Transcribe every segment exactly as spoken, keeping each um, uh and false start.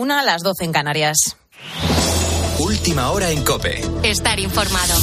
una a las doce en Canarias. Última hora en COPE. Estar informado.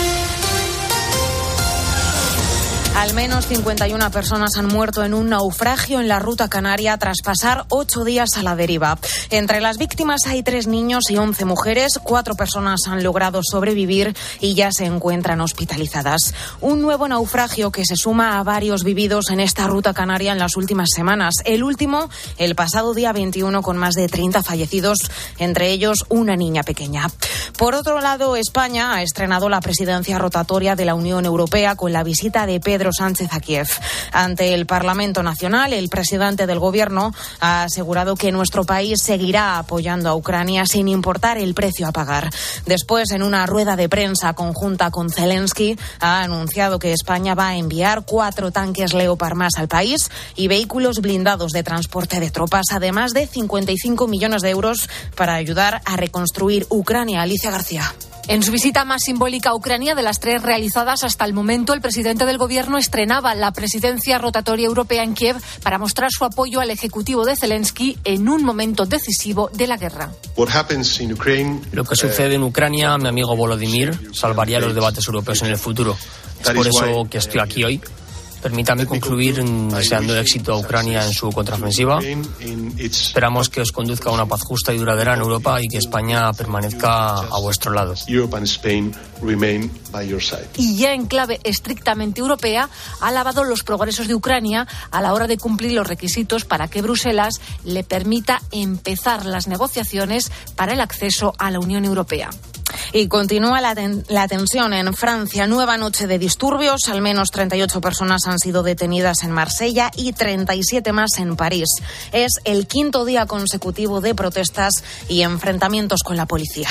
Al menos cincuenta y una personas han muerto en un naufragio en la ruta canaria tras pasar ocho días a la deriva. Entre las víctimas hay tres niños y once mujeres. Cuatro personas han logrado sobrevivir y ya se encuentran hospitalizadas. Un nuevo naufragio que se suma a varios vividos en esta ruta canaria en las últimas semanas. El último, el pasado día veintiuno, con más de treinta fallecidos, entre ellos una niña pequeña. Por otro lado, España ha estrenado la presidencia rotatoria de la Unión Europea con la visita de Pedro Sánchez a Kiev. Ante el Parlamento Nacional, el presidente del Gobierno ha asegurado que nuestro país seguirá apoyando a Ucrania sin importar el precio a pagar. Después, en una rueda de prensa conjunta con Zelensky, ha anunciado que España va a enviar cuatro tanques Leopard más al país y vehículos blindados de transporte de tropas, además de cincuenta y cinco millones de euros para ayudar a reconstruir Ucrania. Alicia García. En su visita más simbólica a Ucrania de las tres realizadas hasta el momento, el presidente del Gobierno estrenaba la presidencia rotatoria europea en Kiev para mostrar su apoyo al ejecutivo de Zelensky en un momento decisivo de la guerra. Lo que sucede en Ucrania, mi amigo Volodymyr, salvaría los debates europeos en el futuro. Es por eso que estoy aquí hoy. Permítame concluir deseando éxito a Ucrania en su contraofensiva. Esperamos que os conduzca a una paz justa y duradera en Europa y que España permanezca a vuestro lado. Y ya en clave estrictamente europea, ha alabado los progresos de Ucrania a la hora de cumplir los requisitos para que Bruselas le permita empezar las negociaciones para el acceso a la Unión Europea. Y continúa la, ten- la tensión en Francia. Nueva noche de disturbios. Al menos treinta y ocho personas han sido detenidas en Marsella y treinta y siete más en París. Es el quinto día consecutivo de protestas y enfrentamientos con la policía.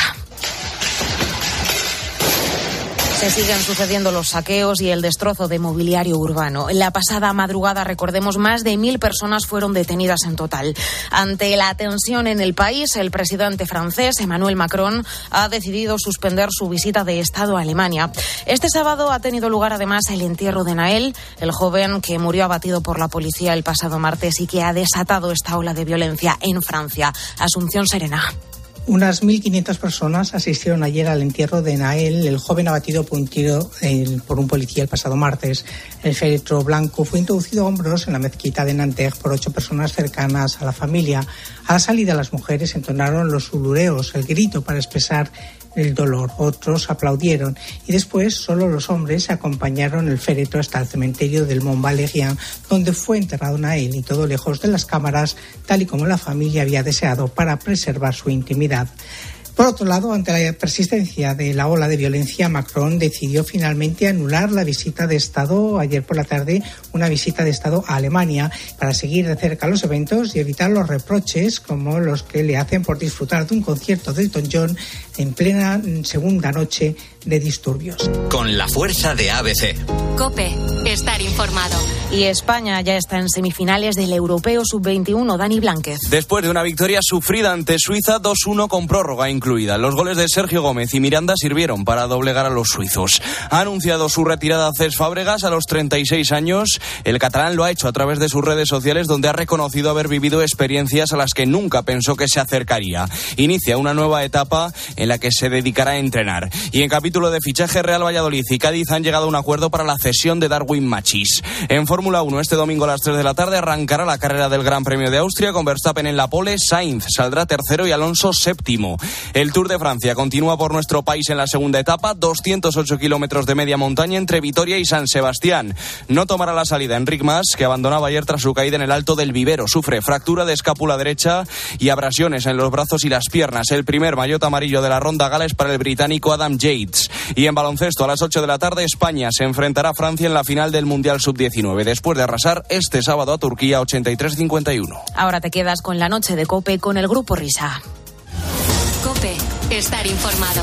Se siguen sucediendo los saqueos y el destrozo de mobiliario urbano. En la pasada madrugada, recordemos, más de mil personas fueron detenidas en total. Ante la tensión en el país, el presidente francés, Emmanuel Macron, ha decidido suspender su visita de Estado a Alemania. Este sábado ha tenido lugar además el entierro de Naël, el joven que murió abatido por la policía el pasado martes y que ha desatado esta ola de violencia en Francia. Asunción Serena. Unas mil quinientas personas asistieron ayer al entierro de Naël, el joven abatido por un tiro eh, por un policía el pasado martes. El féretro blanco fue introducido a hombros en la mezquita de Nanterre por ocho personas cercanas a la familia. A la salida, las mujeres entonaron los ulureos, el grito para expresar el dolor. Otros aplaudieron y después solo los hombres acompañaron el féretro hasta el cementerio del Mont Valérien, donde fue enterrado Naël, y todo lejos de las cámaras, tal y como la familia había deseado para preservar su intimidad. Por otro lado, ante la persistencia de la ola de violencia, Macron decidió finalmente anular la visita de Estado ayer por la tarde, una visita de Estado a Alemania, para seguir de cerca los eventos y evitar los reproches como los que le hacen por disfrutar de un concierto de Elton John en plena segunda noche de disturbios. Con la fuerza de A B C. COPE. Estar informado. Y España ya está en semifinales del Europeo sub veintiuno. Dani Blánquez. Después de una victoria sufrida ante Suiza, dos uno con prórroga incluida. Los goles de Sergio Gómez y Miranda sirvieron para doblegar a los suizos. Ha anunciado su retirada Cés Fábregas a los treinta y seis años. El catalán lo ha hecho a través de sus redes sociales, donde ha reconocido haber vivido experiencias a las que nunca pensó que se acercaría. Inicia una nueva etapa en la que se dedicará a entrenar. Y en capítulo de fichaje, Real Valladolid y Cádiz han llegado a un acuerdo para la cesión de Darwin Machís. En Fórmula uno, este domingo a las tres de la tarde arrancará la carrera del Gran Premio de Austria, con Verstappen en la pole, Sainz saldrá tercero y Alonso séptimo. El Tour de Francia continúa por nuestro país en la segunda etapa, doscientos ocho kilómetros de media montaña entre Vitoria y San Sebastián. No tomará la salida Enric Mas, que abandonaba ayer tras su caída en el Alto del Vivero. Sufre fractura de escápula derecha y abrasiones en los brazos y las piernas. El primer maillot amarillo de la Ronda Gala es para el británico Adam Yates. Y en baloncesto, a las ocho de la tarde, España se enfrentará a Francia en la final del Mundial sub diecinueve, después de arrasar este sábado a Turquía ochenta y tres cincuenta y uno. Ahora te quedas con la noche de COPE con el Grupo Risa. COPE. Estar informado.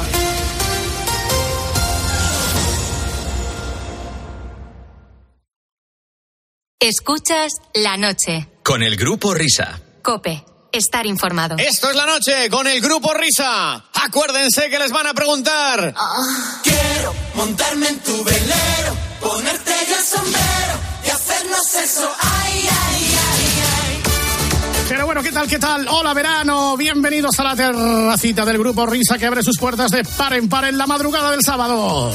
Escuchas la noche. Con el Grupo Risa. COPE. Estar informado. Esto es la noche con el Grupo Risa. Acuérdense que les van a preguntar. Oh, quiero montarme en tu velero, ponerte ya el sombrero y hacernos eso. Ay, ay, ay, ay. Pero bueno, ¿qué tal, qué tal? Hola, verano. Bienvenidos a la terracita del Grupo Risa, que abre sus puertas de par en par en la madrugada del sábado.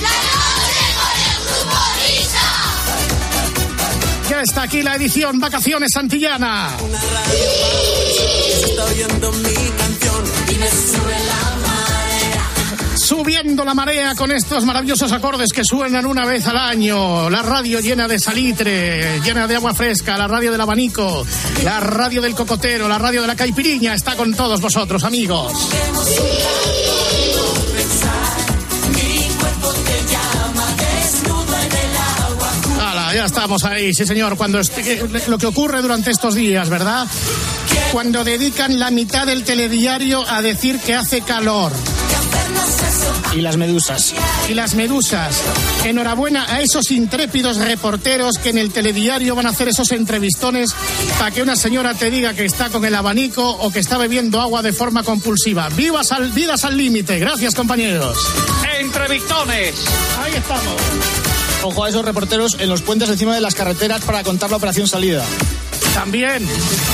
Ya está aquí la edición Vacaciones Santillana. Una radio se está oyendo mi canción y me sube la marea. Subiendo la marea con estos maravillosos acordes que suenan una vez al año. La radio llena de salitre, llena de agua fresca, la radio del abanico, la radio del cocotero, la radio de la caipiriña está con todos vosotros, amigos. Ya estamos ahí, sí señor, cuando est- lo que ocurre durante estos días, ¿verdad? Cuando dedican la mitad del telediario a decir que hace calor. Y las medusas. Y las medusas. Enhorabuena a esos intrépidos reporteros que en el telediario van a hacer esos entrevistones para que una señora te diga que está con el abanico o que está bebiendo agua de forma compulsiva. ¡Vivas al, vidas al límite! Gracias, compañeros. Entrevistones. Ahí estamos. Ojo a esos reporteros en los puentes encima de las carreteras para contar la operación salida. También.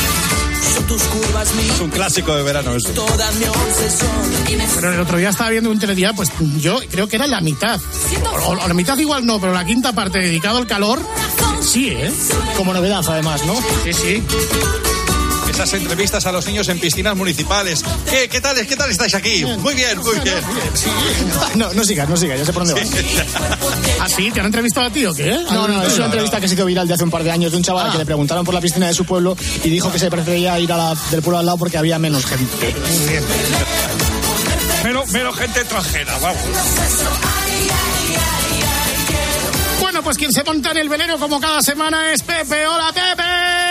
Es un clásico de verano eso. Pero el otro día estaba viendo un telediario, pues yo creo que era la mitad. O, o la mitad igual no, pero la quinta parte dedicado al calor, sí, ¿eh? Como novedad, además, ¿no? Sí, sí. Esas entrevistas a los niños en piscinas municipales. ¿Qué, qué tal, qué tal estáis aquí? Muy bien, muy bien. No, no sigas, no sigas, ya sé por dónde vas. ¿Ah, sí? ¿Te han entrevistado a ti o qué? No, no, es una entrevista que se hizo viral de hace un par de años de un chaval ah. que le preguntaron por la piscina de su pueblo y dijo que se prefería ir a la del pueblo al lado porque había menos gente. Muy bien. Menos, menos gente extranjera, vamos. Bueno, pues quien se monta en el velero como cada semana es Pepe. ¡Hola, Pepe!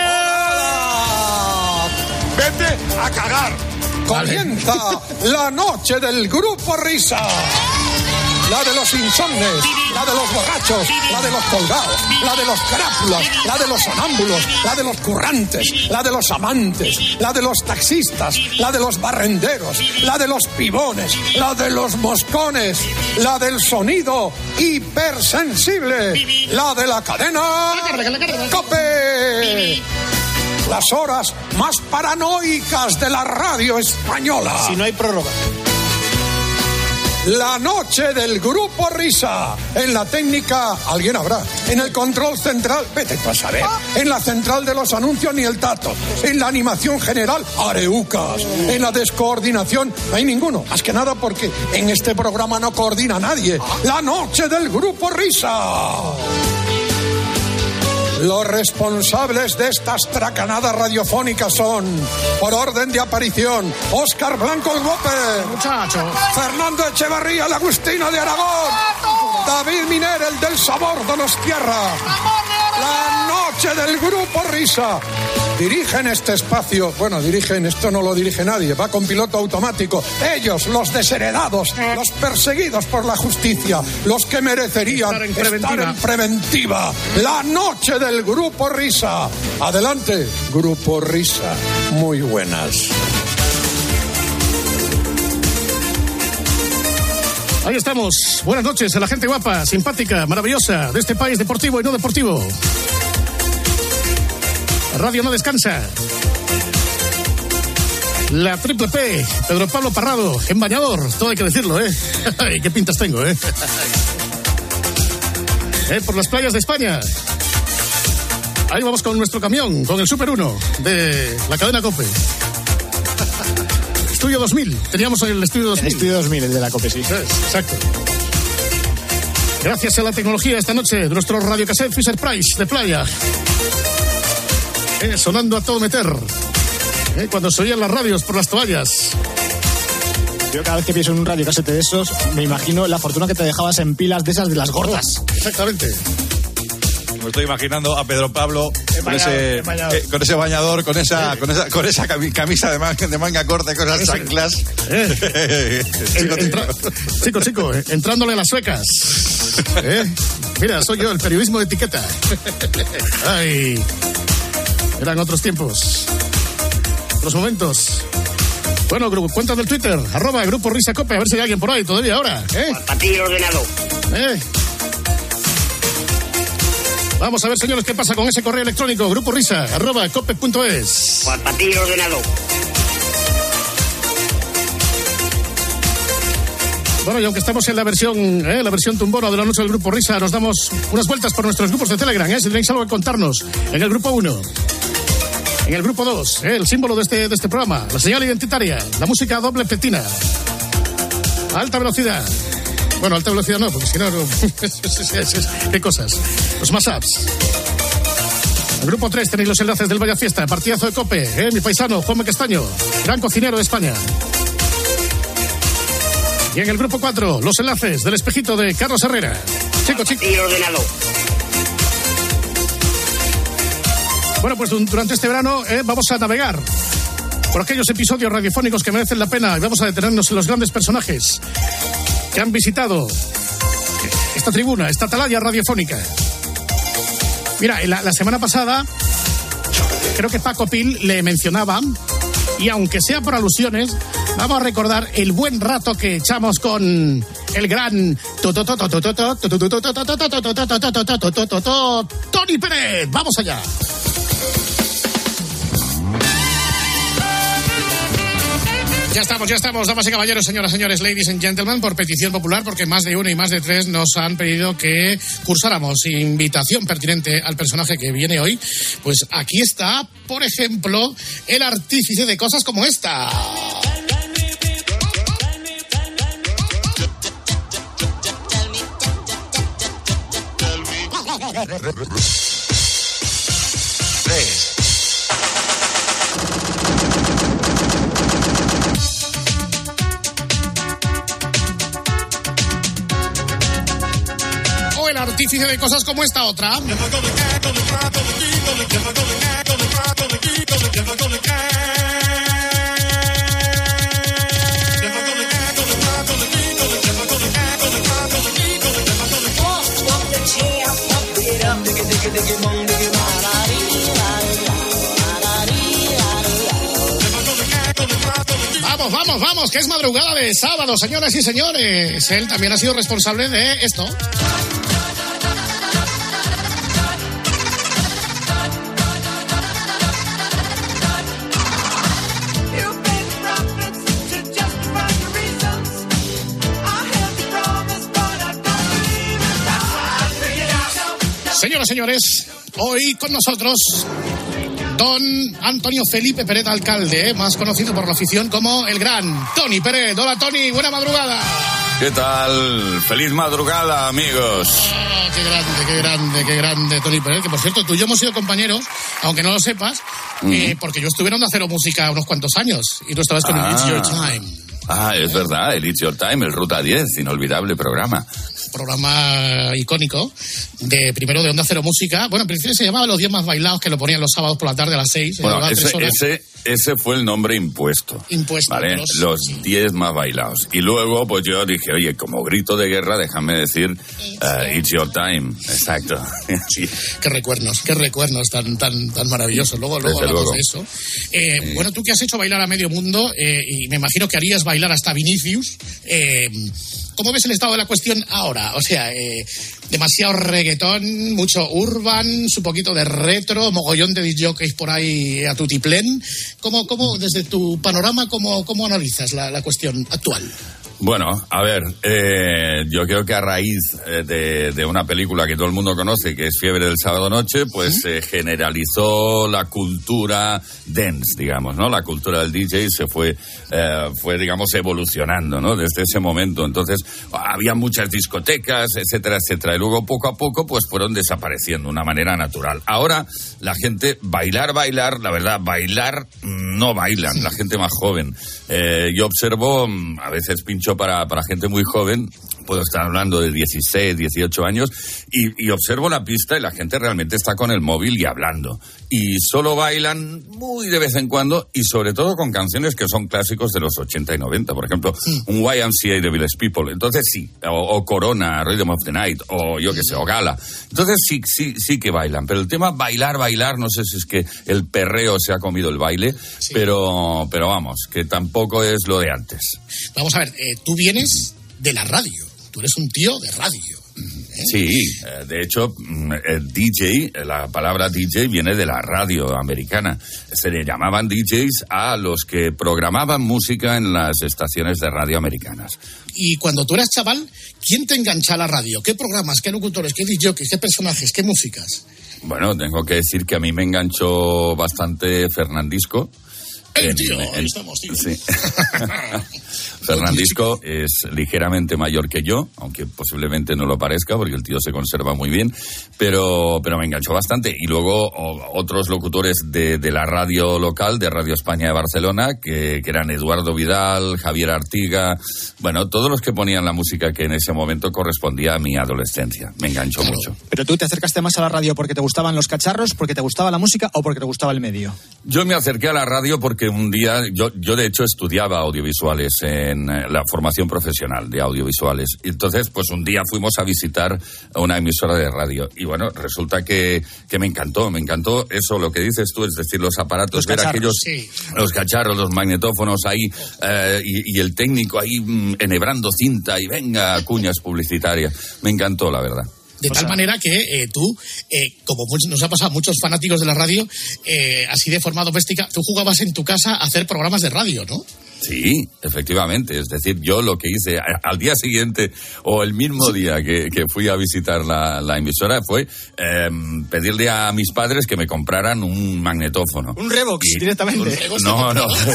¡Hola! ¡Vete a cagar! Comienza la noche del Grupo Risa. La de los insomnes, la de los borrachos, la de los colgados, la de los crápulas, la de los sonámbulos, la de los currantes, la de los amantes, la de los taxistas, la de los barrenderos, la de los pibones, la de los moscones, la del sonido hipersensible, la de la cadena COPE. Las horas más paranoicas de la radio española. Si no hay prórroga. La noche del Grupo Risa. En la técnica, alguien habrá. En el control central, vete a saber. En la central de los anuncios, ni el tato. En la animación general, areucas. En la descoordinación, no hay ninguno. Más que nada porque en este programa no coordina nadie. La noche del Grupo Risa. Los responsables de estas tracanadas radiofónicas son, por orden de aparición, Óscar Blanco el Guape, muchacho, Fernando Echevarría, el Agustino de Aragón, David Miner, el del Sabor Donostierra, la noche del Grupo Risa. Dirigen este espacio, bueno, dirigen, esto no lo dirige nadie, va con piloto automático. Ellos, los desheredados, los perseguidos por la justicia, los que merecerían estar en preventiva. Estar en preventiva. La noche del Grupo Risa. Adelante, Grupo Risa. Muy buenas. Ahí estamos. Buenas noches a la gente guapa, simpática, maravillosa de este país deportivo y no deportivo. La radio no descansa. La triple P, Pedro Pablo Parrado, en bañador, todo hay que decirlo, ¿eh? Ay, qué pintas tengo, ¿eh? ¿eh? Por las playas de España. Ahí vamos con nuestro camión, con el Super uno de la cadena COPE. Estudio dos mil, teníamos el Estudio dos mil. El Estudio dos mil, el de la COPE, sí. Exacto. Gracias a la tecnología esta noche, nuestro radiocassette Fisher Price de playa. Eh, sonando a todo meter. Eh, cuando se oían las radios por las toallas. Yo cada vez que pienso en un radiocassette de esos, me imagino la fortuna que te dejabas en pilas de esas de las gordas. Exactamente. Me estoy imaginando a Pedro Pablo con, bañado, ese, eh, con ese bañador, con esa, eh. con esa, con esa camisa de manga, de manga corta y con esas chanclas. Eh. chico, Entra, chico, chico, eh, entrándole a las suecas. ¿Eh? Mira, soy yo, el periodismo de etiqueta. Ay, eran otros tiempos, otros momentos. Bueno, cuentas del Twitter, arroba Grupo Risa Cope, a ver si hay alguien por ahí todavía ahora. ¿Eh? Para ti el ordenado. ¿Eh? Vamos a ver, señores, qué pasa con ese correo electrónico, grupo risa, arroba cope punto es. Pues para ti el ordenador. Bueno, y aunque estamos en la versión, eh, la versión tumbona de la noche del Grupo Risa, nos damos unas vueltas por nuestros grupos de Telegram, ¿eh? Si tenéis algo que contarnos. En el Grupo uno, en el Grupo dos, eh, el símbolo de este, de este programa, la señal identitaria, la música doble petina, alta velocidad. Bueno, alta velocidad no, porque si no, no ¿qué cosas? Los más apps. En el Grupo tres tenéis los enlaces del Vaya Fiesta, partidazo de Cope, eh, mi paisano, Juanme Castaño, gran cocinero de España. Y en el Grupo cuatro, los enlaces del espejito de Carlos Herrera. Chico, chico. Y ordenador. Bueno, pues durante este verano eh, vamos a navegar por aquellos episodios radiofónicos que merecen la pena y vamos a detenernos en los grandes personajes que han visitado esta tribuna, esta atalaya radiofónica. Mira, la, la semana pasada creo que Paco Pil le mencionaba, y aunque sea por alusiones, vamos a recordar el buen rato que echamos con el gran Tony Pérez. Vamos allá. Ya estamos, ya estamos, damas y caballeros, señoras, señores, ladies and gentlemen, por petición popular, porque más de uno y más de tres nos han pedido que cursáramos invitación pertinente al personaje que viene hoy. Pues aquí está, por ejemplo, el artífice de cosas como esta. Tres. O el artífice de cosas como esta otra. Vamos, vamos, vamos, que es madrugada de sábado, señoras y señores. Él también ha sido responsable de esto. Señoras y señores, hoy con nosotros don Antonio Felipe Pérez, alcalde, ¿eh? Más conocido por la afición como el gran Tony Pérez. Hola, Tony, buena madrugada. ¿Qué tal? Feliz madrugada, amigos. Oh, qué grande, qué grande, qué grande, Tony Pérez. Que por cierto, tú y yo hemos sido compañeros, aunque no lo sepas, mm. eh, porque yo estuve en Onda Cero Música unos cuantos años y tú estabas con ah. el It's Your Time. Ah, es verdad, el It's Your Time, el Ruta diez, inolvidable programa. Programa icónico de primero de Onda Cero Música. Bueno, en principio se llamaba Los diez más bailados, que lo ponían los sábados por la tarde a las seis. Bueno, ese, ese, ese fue el nombre impuesto. Impuesto. ¿Vale? Los, los diez más bailados. Y luego, pues yo dije, oye, como grito de guerra, déjame decir uh, It's Your Time. Exacto. Sí. Qué recuerdos, qué recuerdos tan tan tan maravillosos. Luego, luego hablamos luego. de eso. Eh, sí. Bueno, tú que has hecho bailar a medio mundo, eh, y me imagino que harías bailar hasta Vinicius, eh, ¿cómo ves el estado de la cuestión ahora? O sea, eh, demasiado reggaetón, mucho urban, un poquito de retro, mogollón de disjockeys por ahí a tutiplén. ¿Cómo, cómo, desde tu panorama, cómo, cómo analizas la, la cuestión actual? Bueno, a ver, eh, yo creo que a raíz de, de una película que todo el mundo conoce, que es Fiebre del Sábado Noche, pues se ¿Sí? eh, generalizó la cultura dance, digamos, ¿no? La cultura del D J se fue, eh, fue digamos, evolucionando, ¿no? Desde ese momento. Entonces, había muchas discotecas, etcétera, etcétera. Y luego, poco a poco, pues fueron desapareciendo de una manera natural. Ahora, la gente, bailar, bailar, la verdad, bailar, no bailan, la gente más joven. Eh, yo observo, a veces pincho Para, para gente muy joven, puedo estar hablando de dieciséis, dieciocho años, y, y observo la pista y la gente realmente está con el móvil y hablando. Y solo bailan muy de vez en cuando, y sobre todo con canciones que son clásicos de los ochenta y noventa. Por ejemplo, sí. un Y M C A de Village People. Entonces sí, o, o Corona, Rhythm of the Night, o yo qué sé, o Gala. Entonces sí, sí, sí que bailan. Pero el tema bailar, bailar, no sé si es que el perreo se ha comido el baile, sí. pero, pero vamos, que tampoco es lo de antes. Vamos a ver, eh, tú vienes de la radio, tú eres un tío de radio. Sí, de hecho, D J, la palabra D J viene de la radio americana. Se le llamaban D Js a los que programaban música en las estaciones de radio americanas. Y cuando tú eras chaval, ¿quién te engancha a la radio? ¿Qué programas, qué locutores, qué D Js, qué personajes, qué músicas? Bueno, tengo que decir que a mí me enganchó bastante Fernandisco. El tío, ahí estamos, tío. Sí. Fernandisco es ligeramente mayor que yo, aunque posiblemente no lo parezca, porque el tío se conserva muy bien, pero, pero me enganchó bastante. Y luego o, otros locutores de, de la radio local, de Radio España de Barcelona, que, que eran Eduardo Vidal, Javier Artiga, bueno, todos los que ponían la música que en ese momento correspondía a mi adolescencia. Me enganchó claro. mucho. ¿Pero tú te acercaste más a la radio porque te gustaban los cacharros, porque te gustaba la música o porque te gustaba el medio? Yo me acerqué a la radio porque un día, yo, yo de hecho estudiaba audiovisuales en la formación profesional de audiovisuales. Entonces, pues un día fuimos a visitar una emisora de radio. Y bueno, resulta que, que me encantó, me encantó eso, lo que dices tú, es decir, los aparatos, los ver cacharros, aquellos, sí. los cacharros, los magnetófonos ahí, eh, y, y el técnico ahí mm, enhebrando cinta y venga, cuñas publicitarias. Me encantó, la verdad. De tal manera que eh, tú, eh, como nos ha pasado a muchos fanáticos de la radio, eh, así de forma doméstica, tú jugabas en tu casa a hacer programas de radio, ¿no? Sí, efectivamente. Es decir, yo lo que hice al día siguiente o el mismo día que, que fui a visitar la, la emisora fue eh, pedirle a mis padres que me compraran un magnetófono. Un Revox, y, directamente. Un, no, no, eso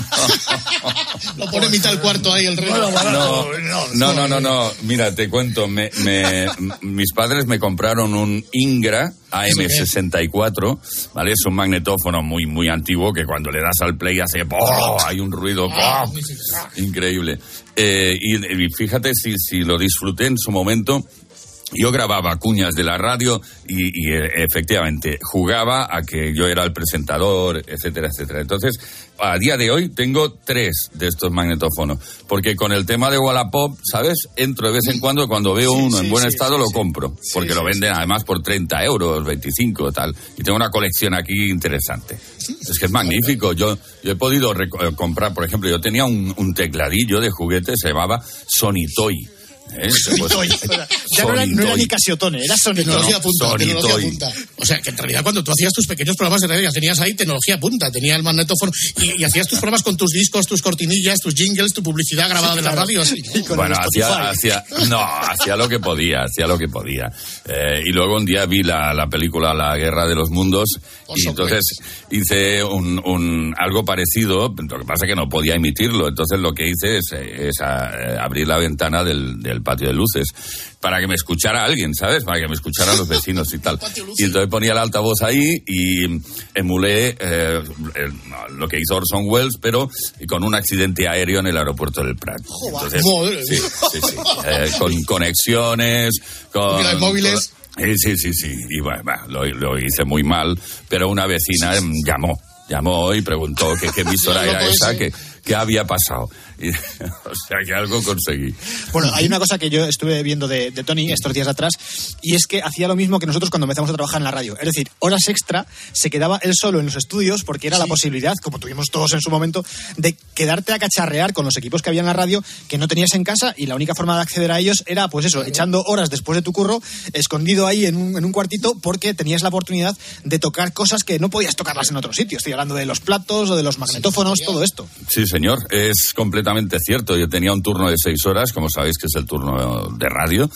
no. Lo pone en mitad del cuarto ahí el Revox. No, no, no, no, no. Mira, te cuento. Me, me, mis padres me compraron un Ingra A M sesenta y cuatro, ¿vale? Es un magnetófono muy, muy antiguo que cuando le das al play hace ¡oh! Hay un ruido ¡oh! Increíble. Eh, y, y fíjate si, si lo disfruté en su momento. Yo grababa cuñas de la radio y, y efectivamente jugaba a que yo era el presentador, etcétera, etcétera. Entonces, a día de hoy tengo tres de estos magnetófonos, porque con el tema de Wallapop, ¿sabes? Entro de vez en cuando, cuando veo sí, uno sí, en buen sí, estado sí, lo compro, sí, porque sí, lo venden sí. además por treinta euros, veinticinco, tal. Y tengo una colección aquí interesante. Es que es magnífico. Yo, yo he podido rec- comprar, por ejemplo, yo tenía un, un tecladillo de juguete, se llamaba Sony Toy. ¿Eh? Pues, ya no era, no era ni Casiotone, era Sony. Tecnología no, punta, Sony tecnología Toy. punta. O sea, que en realidad cuando tú hacías tus pequeños programas de radio ya tenías ahí tecnología punta, tenía el magnetófono y, y hacías tus programas con tus discos, tus cortinillas, tus jingles, tu publicidad grabada sí, de claro. la radio. Así, ¿no? Bueno, hacía, hacía, no, hacía lo que podía, hacía lo que podía. Eh, y luego un día vi la, la película La Guerra de los Mundos Por y supuesto. entonces hice un, un algo parecido, lo que pasa es que no podía emitirlo, entonces lo que hice es, es a, a abrir la ventana del, del patio de luces para que me escuchara alguien, ¿sabes? Para que me escucharan los vecinos y tal. Y entonces ponía el altavoz ahí y emulé eh, el, lo que hizo Orson Welles, pero con un accidente aéreo en el aeropuerto del Prat. Entonces, sí, sí, sí. Eh, con conexiones, con... móviles. Con, sí, sí, sí. Y bueno, lo, lo hice muy mal, pero una vecina llamó. Llamó y preguntó que qué emisora era esa, que qué había pasado. Y, o sea, que algo conseguí. Bueno, hay una cosa que yo estuve viendo de, de Tony estos días atrás, y es que hacía lo mismo que nosotros cuando empezamos a trabajar en la radio. Es decir, horas extra, se quedaba él solo en los estudios porque era sí. la posibilidad, como tuvimos todos en su momento, de quedarte a cacharrear con los equipos que había en la radio que no tenías en casa, y la única forma de acceder a ellos era, pues eso, echando horas después de tu curro, escondido ahí en un, en un cuartito, porque tenías la oportunidad de tocar cosas que no podías tocarlas en otro sitio. Estoy hablando de los platos o de los magnetófonos, sí, todo esto. Sí, señor, es completamente cierto. Yo tenía un turno de seis horas, como sabéis que es el turno de radio,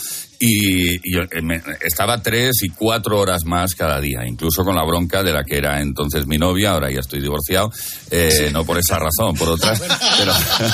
y, y yo, me, estaba tres y cuatro horas más cada día, incluso con la bronca de la que era entonces mi novia, ahora ya estoy divorciado, eh, no por esa razón, por otras, pero,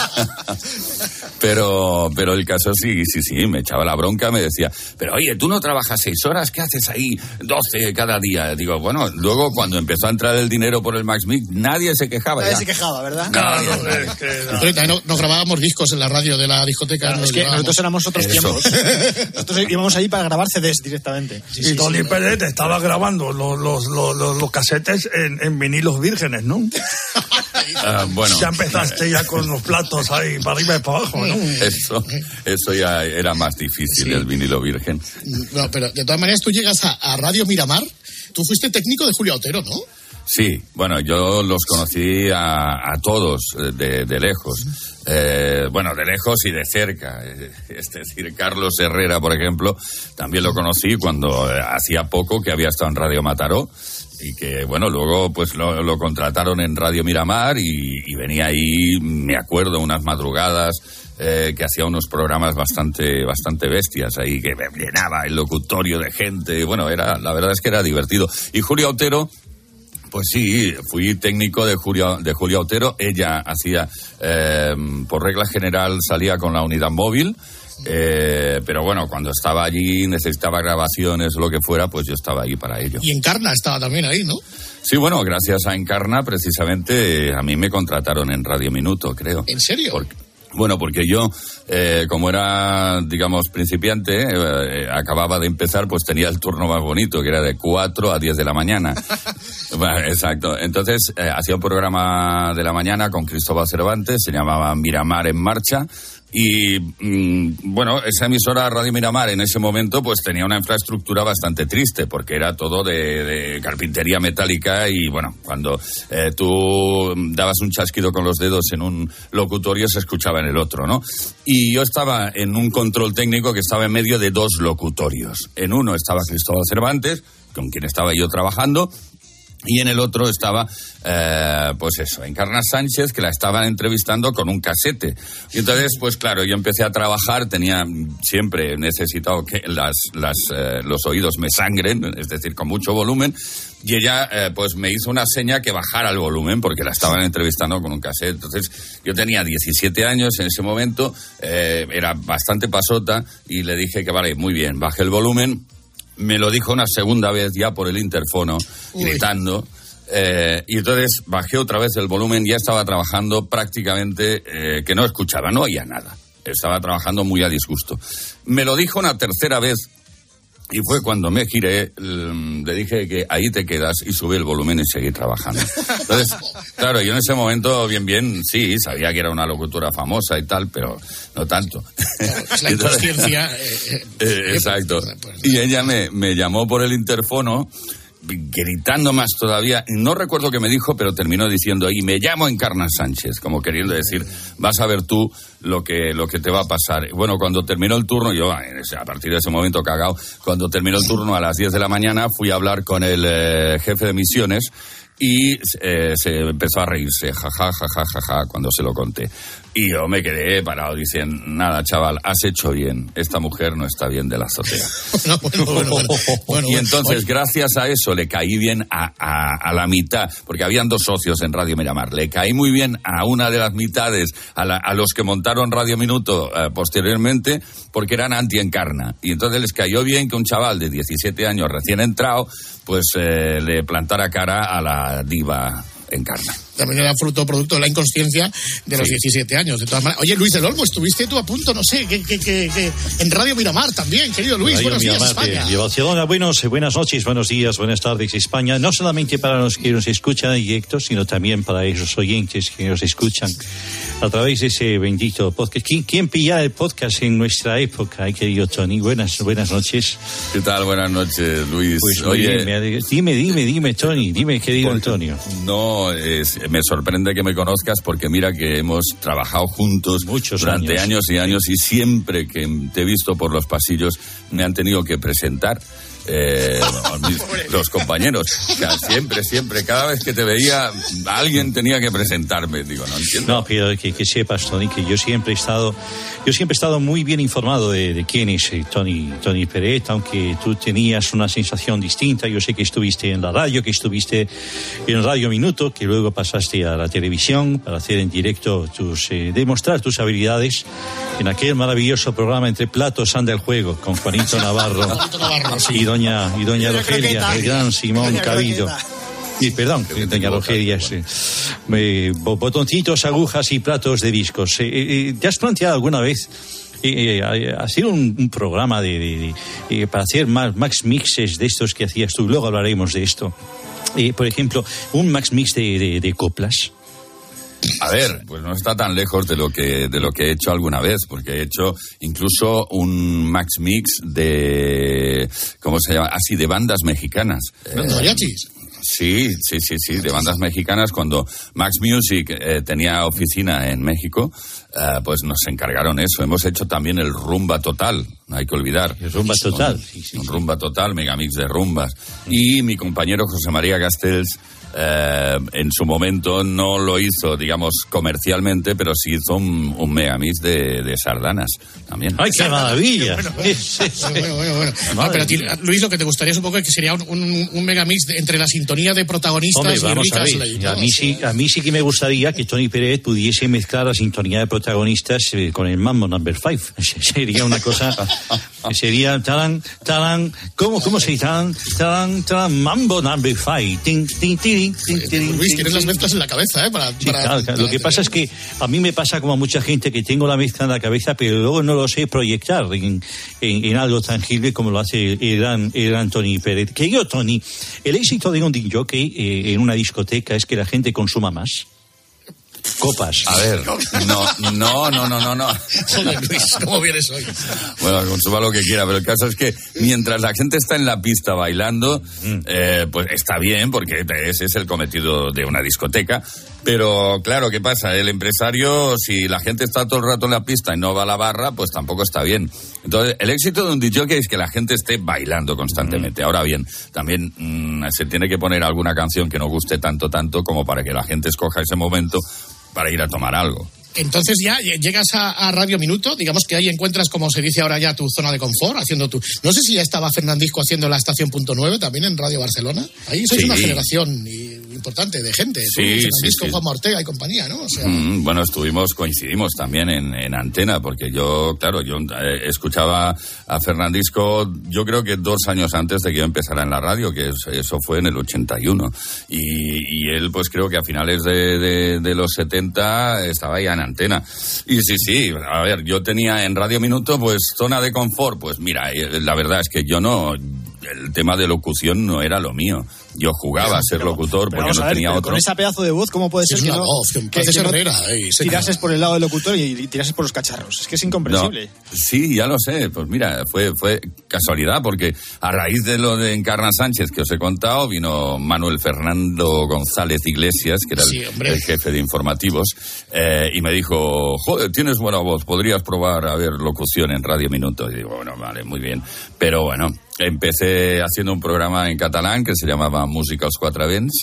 pero, pero el caso sí, sí, sí, me echaba la bronca, me decía, pero oye, tú no trabajas seis horas, ¿qué haces ahí doce cada día? Digo, bueno, luego cuando empezó a entrar el dinero por el Max Mix, nadie se quejaba. Nadie ya. se quejaba, ¿verdad? Nadie, no, nadie. Es que no. No, nos grabábamos discos en la radio de la discoteca. Claro, es que llevábamos. Nosotros éramos otros Eso. tiempos. Nosotros íbamos ahí para grabar C Ds directamente. Sí, y sí, Tony sí, Pérez te estaba grabando los, los, los, los, los casetes en, en vinilos vírgenes, ¿no? Uh, bueno. Ya empezaste ya con los platos ahí para arriba y para abajo, ¿no? Eso, eso ya era más difícil, sí. el vinilo virgen. No, pero de todas maneras tú llegas a, a Radio Miramar, tú fuiste técnico de Julio Otero, ¿no? Sí, bueno, yo los conocí a, a todos de, de lejos. Eh, bueno, de lejos y de cerca. Es decir, Carlos Herrera, por ejemplo, también lo conocí cuando eh, hacía poco que había estado en Radio Mataró y que, bueno, luego pues lo, lo contrataron en Radio Miramar y, y venía ahí, me acuerdo, unas madrugadas eh, que hacía unos programas bastante bastante bestias ahí, que llenaba el locutorio de gente. Y, bueno, era, la verdad es que era divertido. Y Julia Otero, pues sí, fui técnico de Julia, de Julia Otero. Ella hacía, eh, por regla general, salía con la unidad móvil. Eh, pero bueno, cuando estaba allí, necesitaba grabaciones o lo que fuera, pues yo estaba ahí para ello. Y Encarna estaba también ahí, ¿no? Sí, bueno, gracias a Encarna, precisamente, a mí me contrataron en Radio Minuto, creo. ¿En serio? Porque, bueno, porque yo, eh, como era, digamos, principiante, eh, acababa de empezar, pues tenía el turno más bonito, que era de cuatro a diez de la mañana. Bueno, exacto. Entonces, eh, hacía un programa de la mañana con Cristóbal Cervantes, se llamaba Miramar en Marcha. Y, mmm, bueno, esa emisora Radio Miramar en ese momento pues tenía una infraestructura bastante triste porque era todo de, de carpintería metálica y, bueno, cuando eh, tú dabas un chasquido con los dedos en un locutorio se escuchaba en el otro, ¿no? Y yo estaba en un control técnico que estaba en medio de dos locutorios. En uno estaba Cristóbal Cervantes, con quien estaba yo trabajando, y en el otro estaba, eh, pues eso, Encarna Sánchez, que la estaban entrevistando con un casete. Y entonces, pues claro, yo empecé a trabajar, tenía siempre necesitado que las, las, eh, los oídos me sangren, es decir, con mucho volumen. Y ella, eh, pues me hizo una seña que bajara el volumen, porque la estaban entrevistando con un cassette. Entonces, yo tenía diecisiete años en ese momento, eh, era bastante pasota, y le dije que vale, muy bien, baje el volumen. Me lo dijo una segunda vez ya por el interfono, Uy. gritando, eh, y entonces bajé otra vez el volumen, ya estaba trabajando prácticamente, eh, que no escuchaba, no oía nada, estaba trabajando muy a disgusto. Me lo dijo una tercera vez, y fue cuando me giré, le dije que ahí te quedas, y subí el volumen y seguí trabajando. Entonces, claro, yo en ese momento, bien, bien, sí, sabía que era una locutora famosa y tal, pero no tanto. Claro, es la inconsciencia. eh, eh, exacto. Y ella me, me llamó por el interfono, gritando más todavía, no recuerdo qué me dijo, pero terminó diciendo, y me llamo Encarna Sánchez, como queriendo decir, vas a ver tú lo que lo que te va a pasar. Bueno, cuando terminó el turno, yo a partir de ese momento cagao, cuando terminó el turno a las diez de la mañana, fui a hablar con el eh, jefe de misiones, y eh, se empezó a reírse, jaja, jaja, jaja, cuando se lo conté. Y yo me quedé parado diciendo, nada, chaval, has hecho bien, esta mujer no está bien de la azotea. Bueno, bueno, bueno, bueno, bueno, y entonces, bueno. gracias a eso, le caí bien a, a, a la mitad, porque habían dos socios en Radio Miramar, le caí muy bien a una de las mitades, a, la, a los que montaron Radio Minuto eh, posteriormente, porque eran anti-Encarna. Y entonces les cayó bien que un chaval de diecisiete años recién entrado, pues eh, le plantara cara a la diva Encarna. También era fruto, producto de la inconsciencia de los sí. diecisiete años, de todas maneras. Oye, Luis del Olmo, estuviste tú a punto, no sé, que, que, que, que en Radio Miramar también, querido Luis, Radio buenos Miramar días, España. De Barcelona, buenos, buenas noches, buenos días, buenas tardes, España. No solamente para los que nos escuchan en directo, sino también para esos oyentes que nos escuchan a través de ese bendito podcast. ¿Quién, quién pilla el podcast en nuestra época, querido Tony? Buenas, buenas noches. ¿Qué tal? Buenas noches, Luis. Pues, Oye, dime, dime, dime, dime, Tony, dime, querido Antonio. No, es, me sorprende que me conozcas porque mira que hemos trabajado juntos Muchos durante años. años y años y siempre que te he visto por los pasillos me han tenido que presentar. Eh, los compañeros, o sea, siempre, siempre, cada vez que te veía, alguien tenía que presentarme. Digo, no entiendo. No, pero que, que sepas, Tony, que yo siempre he estado, yo siempre he estado muy bien informado de, de quién es Tony, Tony Peret, aunque tú tenías una sensación distinta. Yo sé que estuviste en la radio, que estuviste en Radio Minuto, que luego pasaste a la televisión para hacer en directo tus, eh, demostrar tus habilidades en aquel maravilloso programa Entre Platos Anda el Juego con Juanito Navarro, Navarro sí. y Doña, y doña Rogelia, el gran Simón Cabildo. Y perdón, doña Rogelia, sí. eh, botoncitos, agujas y platos de discos. Eh, eh, ¿Te has planteado alguna vez eh, eh, hacer un, un programa de, de, de eh, para hacer más max mixes de estos que hacías tú? Luego hablaremos de esto. Eh, por ejemplo, un max mix de, de, de coplas. A ver, pues no está tan lejos de lo que de lo que he hecho alguna vez, porque he hecho incluso un max mix de, ¿cómo se llama? Así, de bandas mexicanas. ¿De mariachis? Sí, sí, sí, sí, de bandas mexicanas. Cuando Max Music eh, tenía oficina en México, eh, pues nos encargaron eso. Hemos hecho también el Rumba Total, no hay que olvidar. El Rumba Total. Un, sí, sí, un sí. Rumba Total, megamix de rumbas. Y mi compañero José María Castells, eh, en su momento no lo hizo, digamos, comercialmente, pero sí hizo un, un megamix de, de sardanas también. ¡Ay, qué maravilla! Bueno, bueno, bueno, bueno, bueno. No, pero a ti, Luis, lo que te gustaría supongo que sería un, un, un megamix de, entre la sintonía de protagonistas. Hombre, y vamos Rita a ver, Slade, ¿no? a mí, sí, a mí sí que me gustaría que Tony Pérez pudiese mezclar la sintonía de protagonistas eh, con el Mambo Number Five. Sería una cosa, sería talán, talán, ¿cómo, cómo se dice? Talán, talán, talán, Mambo Number Five. Tin, tin, tin, tin, tin, Luis, tienes las mezclas en la cabeza, ¿eh? Para, sí, para, claro, claro. para Lo que pasa es que a mí me pasa como a mucha gente que tengo la mezcla en la cabeza, pero luego no lo sé proyectar en, en, en algo tangible como lo hace el gran, el gran Tony Pérez. Que yo, Tony, el éxito de un disc jockey eh, en una discoteca es que la gente consuma más copas. A ver, no, no, no, no, no, no. Joder, Luis, ¿cómo vienes hoy? Bueno, consuma lo que quiera, pero el caso es que mientras la gente está en la pista bailando, eh, pues está bien, porque ese es el cometido de una discoteca. Pero claro, ¿qué pasa? El empresario, si la gente está todo el rato en la pista y no va a la barra, pues tampoco está bien. Entonces, el éxito de un D J es que la gente esté bailando constantemente. Ahora bien, también mmm, se tiene que poner alguna canción que no guste tanto, tanto, como para que la gente escoja ese momento para ir a tomar algo. Entonces ya llegas a, a Radio Minuto, digamos que ahí encuentras, como se dice ahora ya, tu zona de confort, haciendo tu... No sé si ya estaba Fernandisco haciendo la estación punto nueve también en Radio Barcelona. Ahí sois sí. una generación importante de gente. Sí, Fernandisco, sí, sí. Juan Ortega y compañía, ¿no? O sea... mm, bueno, estuvimos, coincidimos también en, en antena, porque yo, claro, yo eh, escuchaba a Fernandisco, yo creo que dos años antes de que yo empezara en la radio, que es, eso fue en el ochenta y uno. Y, y él, pues creo que a finales de, de, de los setenta estaba ya en antena. Y sí, sí, a ver, yo tenía en Radio Minuto, pues, zona de confort. Pues mira, la verdad es que yo no, el tema de locución no era lo mío. Yo jugaba a ser pero, locutor pero porque no ver, tenía otro. Con esa pedazo de voz, ¿cómo puede ser es que una no, voz, que, que, que Herrera, no eh, tirases por el lado del locutor y, y tirases por los cacharros? Es que es incomprensible. No, sí, ya lo sé. Pues mira, fue, fue casualidad, porque a raíz de lo de Encarna Sánchez que os he contado, vino Manuel Fernando González Iglesias, que era sí, el, el jefe de informativos, eh, y me dijo, joder, tienes buena voz, podrías probar a ver locución en Radio Minuto. Y digo, bueno, vale, muy bien. Pero bueno, empecé haciendo un programa en catalán que se llamaba Música als Quatre Vents,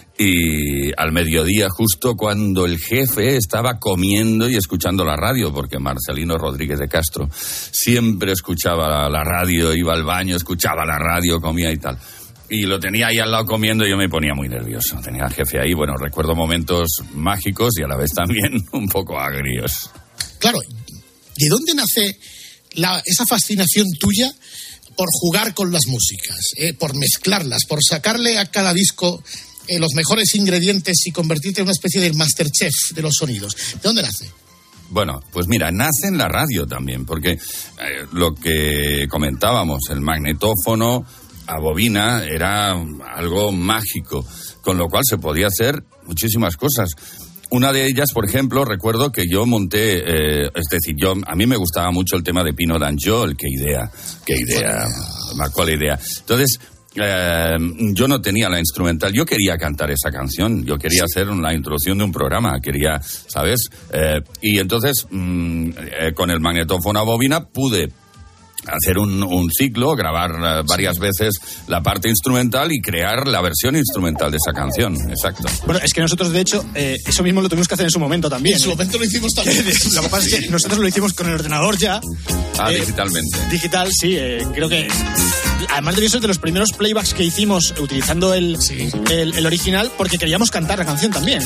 y al mediodía, justo cuando el jefe estaba comiendo y escuchando la radio, porque Marcelino Rodríguez de Castro siempre escuchaba la, la radio, iba al baño, escuchaba la radio, comía y tal. Y lo tenía ahí al lado comiendo y yo me ponía muy nervioso. Tenía al jefe ahí, bueno, recuerdo momentos mágicos y a la vez también un poco agrios. Claro, ¿de dónde nace la, esa fascinación tuya por jugar con las músicas, eh, por mezclarlas, por sacarle a cada disco eh, los mejores ingredientes y convertirte en una especie de Masterchef de los sonidos? ¿De dónde nace? Bueno, pues mira, nace en la radio también, porque eh, lo que comentábamos, el magnetófono a bobina era algo mágico, con lo cual se podía hacer muchísimas cosas. Una de ellas, por ejemplo, recuerdo que yo monté, eh, es decir, yo a mí me gustaba mucho el tema de Pino Danjó, qué idea, qué idea, cuál idea. Entonces, eh, yo no tenía la instrumental, yo quería cantar esa canción, yo quería hacer la introducción de un programa, quería, ¿sabes? Eh, y entonces, mm, eh, con el magnetófono a bobina pude hacer un, un ciclo, grabar uh, varias veces la parte instrumental y crear la versión instrumental de esa canción. Exacto. Bueno, es que nosotros, de hecho, eh, eso mismo lo tuvimos que hacer en su momento también. En su momento lo hicimos también. Lo que pasa es que nosotros lo hicimos con el ordenador ya. Ah, eh, digitalmente. Digital, sí. Eh, creo que... Además de eso, de los primeros playbacks que hicimos utilizando el, sí. el, el original, porque queríamos cantar la canción también.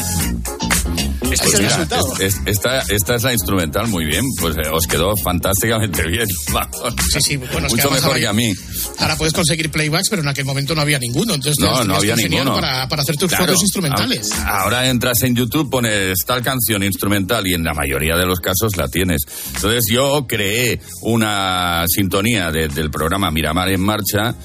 Este pues es el mira, resultado. Es, es, esta, esta es la instrumental, muy bien. Pues eh, os quedó fantásticamente bien. Vamos. Sí, sí, bueno, mucho mejor ahora, que a mí. Ahora puedes conseguir playbacks, pero en aquel momento no había ninguno. Entonces no, no había ninguno. Para, para hacer tus claro, fotos instrumentales. Ahora entras en YouTube, pones tal canción instrumental y en la mayoría de los casos la tienes. Entonces yo creé una sintonía de, del programa Miramar en Marcha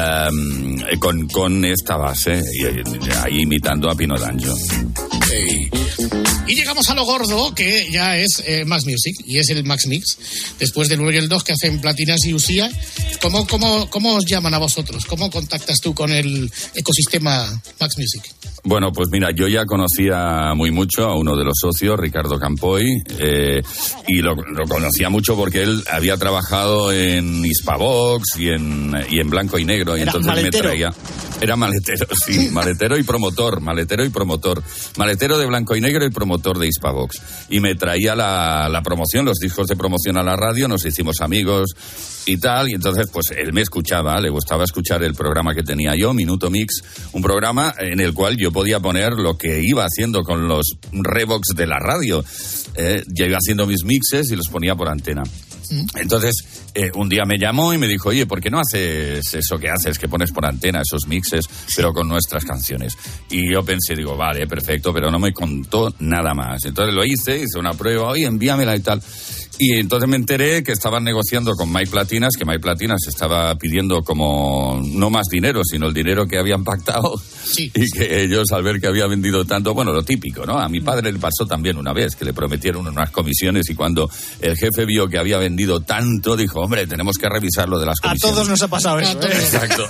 eh, con, con esta base, y, y, ahí imitando a Pino Danjó. Hey. Y llegamos a lo gordo, que ya es eh, Max Music, y es el Max Mix. Después del uno y el dos que hacen Platinas y Usía, ¿cómo, cómo, ¿cómo os llaman a vosotros? ¿Cómo contactas tú con el ecosistema Max Music? Bueno, pues mira, yo ya conocía muy mucho a uno de los socios, Ricardo Campoy, eh, y lo, lo conocía mucho porque él había trabajado en Hispavox y en, y en Blanco y Negro, y Era entonces maletero. me traía... Era maletero, sí, maletero y promotor, maletero y promotor. Maletero de Blanco y Negro y promotor de Hispavox. Y me traía la, la promoción, los discos de promoción a la radio, nos hicimos amigos y tal, y entonces pues él me escuchaba, le gustaba escuchar el programa que tenía yo, Minuto Mix, un programa en el cual yo podía poner lo que iba haciendo con los Revox de la radio. Eh, yo iba haciendo mis mixes y los ponía por antena. Entonces, eh, un día me llamó y me dijo, oye, ¿por qué no haces eso que haces, que pones por antena esos mixes, pero con nuestras canciones? Y yo pensé, digo, vale, perfecto, pero no me contó nada más. Entonces lo hice, hice una prueba, oye, envíamela y tal. Y entonces me enteré que estaban negociando con Mike Platinas, que Mike Platinas estaba pidiendo como no más dinero, sino el dinero que habían pactado. Sí. Y que ellos, al ver que había vendido tanto, bueno, lo típico, ¿no? A mi padre le pasó también una vez, que le prometieron unas comisiones y cuando el jefe vio que había vendido tanto, dijo, hombre, tenemos que revisar lo de las comisiones. A todos nos ha pasado eso, ¿eh? Exacto.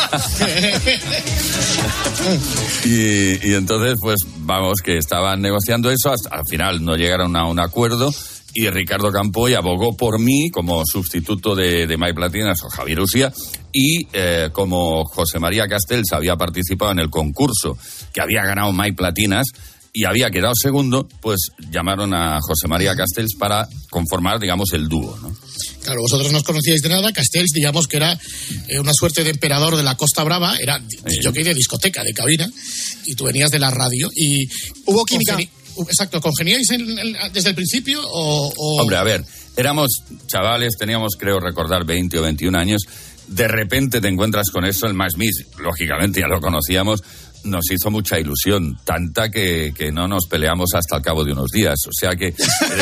y, y entonces, pues, vamos, que estaban negociando eso, hasta al final no llegaron a un acuerdo. Y Ricardo Campoy abogó por mí como sustituto de, de Mike Platinas o Javier Usía, y eh, como José María Castells había participado en el concurso que había ganado Mike Platinas y había quedado segundo, pues llamaron a José María Castells para conformar, digamos, el dúo, ¿no? Claro, vosotros no os conocíais de nada. Castells, digamos que era eh, una suerte de emperador de la Costa Brava, era jockey de discoteca, de cabina, y tú venías de la radio y... ¿Hubo química? Congeni- Exacto, ¿congeniáis en, en, desde el principio o, o...? Hombre, a ver, éramos chavales, teníamos, creo recordar, veinte o veintiún años. De repente te encuentras con eso, el Max Mix, lógicamente ya lo conocíamos, nos hizo mucha ilusión, tanta que, que no nos peleamos hasta el cabo de unos días. O sea que...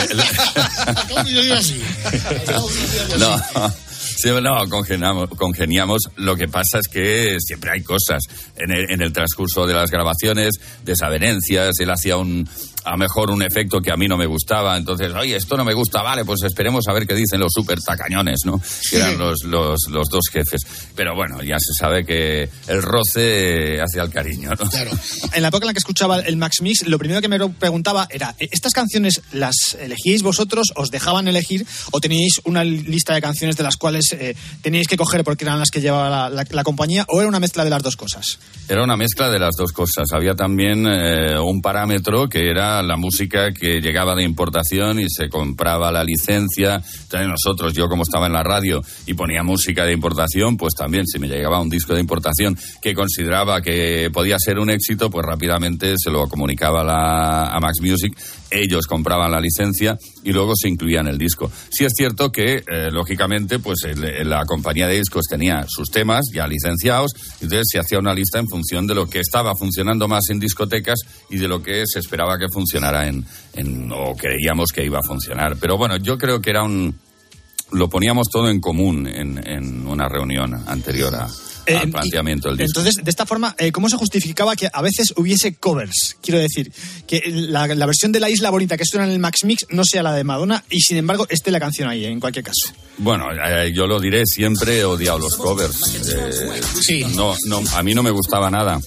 no, sí, no congeniamos, congeniamos. Lo que pasa es que siempre hay cosas en el, en el transcurso de las grabaciones, desavenencias. Él hacía un... a lo mejor un efecto que a mí no me gustaba, entonces, oye, esto no me gusta, vale, pues esperemos a ver qué dicen los super tacañones, ¿no? Que eran los, los, los dos jefes. Pero bueno, ya se sabe que el roce hacia el cariño, ¿no? Claro. En la época en la que escuchaba el Max Mix, lo primero que me preguntaba era, ¿estas canciones las elegíais vosotros, os dejaban elegir, o teníais una lista de canciones de las cuales eh, teníais que coger porque eran las que llevaba la, la, la compañía, o era una mezcla de las dos cosas? Era una mezcla de las dos cosas. Había también eh, un parámetro que era la música que llegaba de importación y se compraba la licencia. Entonces nosotros, yo como estaba en la radio y ponía música de importación, pues también si me llegaba un disco de importación que consideraba que podía ser un éxito, pues rápidamente se lo comunicaba a, la, a Max Music. Ellos compraban la licencia y luego se incluía en el disco. Sí es cierto que, eh, lógicamente, pues el, la compañía de discos tenía sus temas ya licenciados, entonces se hacía una lista en función de lo que estaba funcionando más en discotecas y de lo que se esperaba que funcionara en, en o creíamos que iba a funcionar. Pero bueno, yo creo que era un... lo poníamos todo en común en, en una reunión anterior a... Eh, al planteamiento del disco. Entonces, de esta forma, eh, ¿cómo se justificaba que a veces hubiese covers? Quiero decir, que la, la versión de La Isla Bonita que suena en el Max Mix no sea la de Madonna y, sin embargo, esté la canción ahí, en cualquier caso. Bueno, eh, yo lo diré, siempre he odiado los covers. Eh, sí. No, no, a mí no me gustaba nada.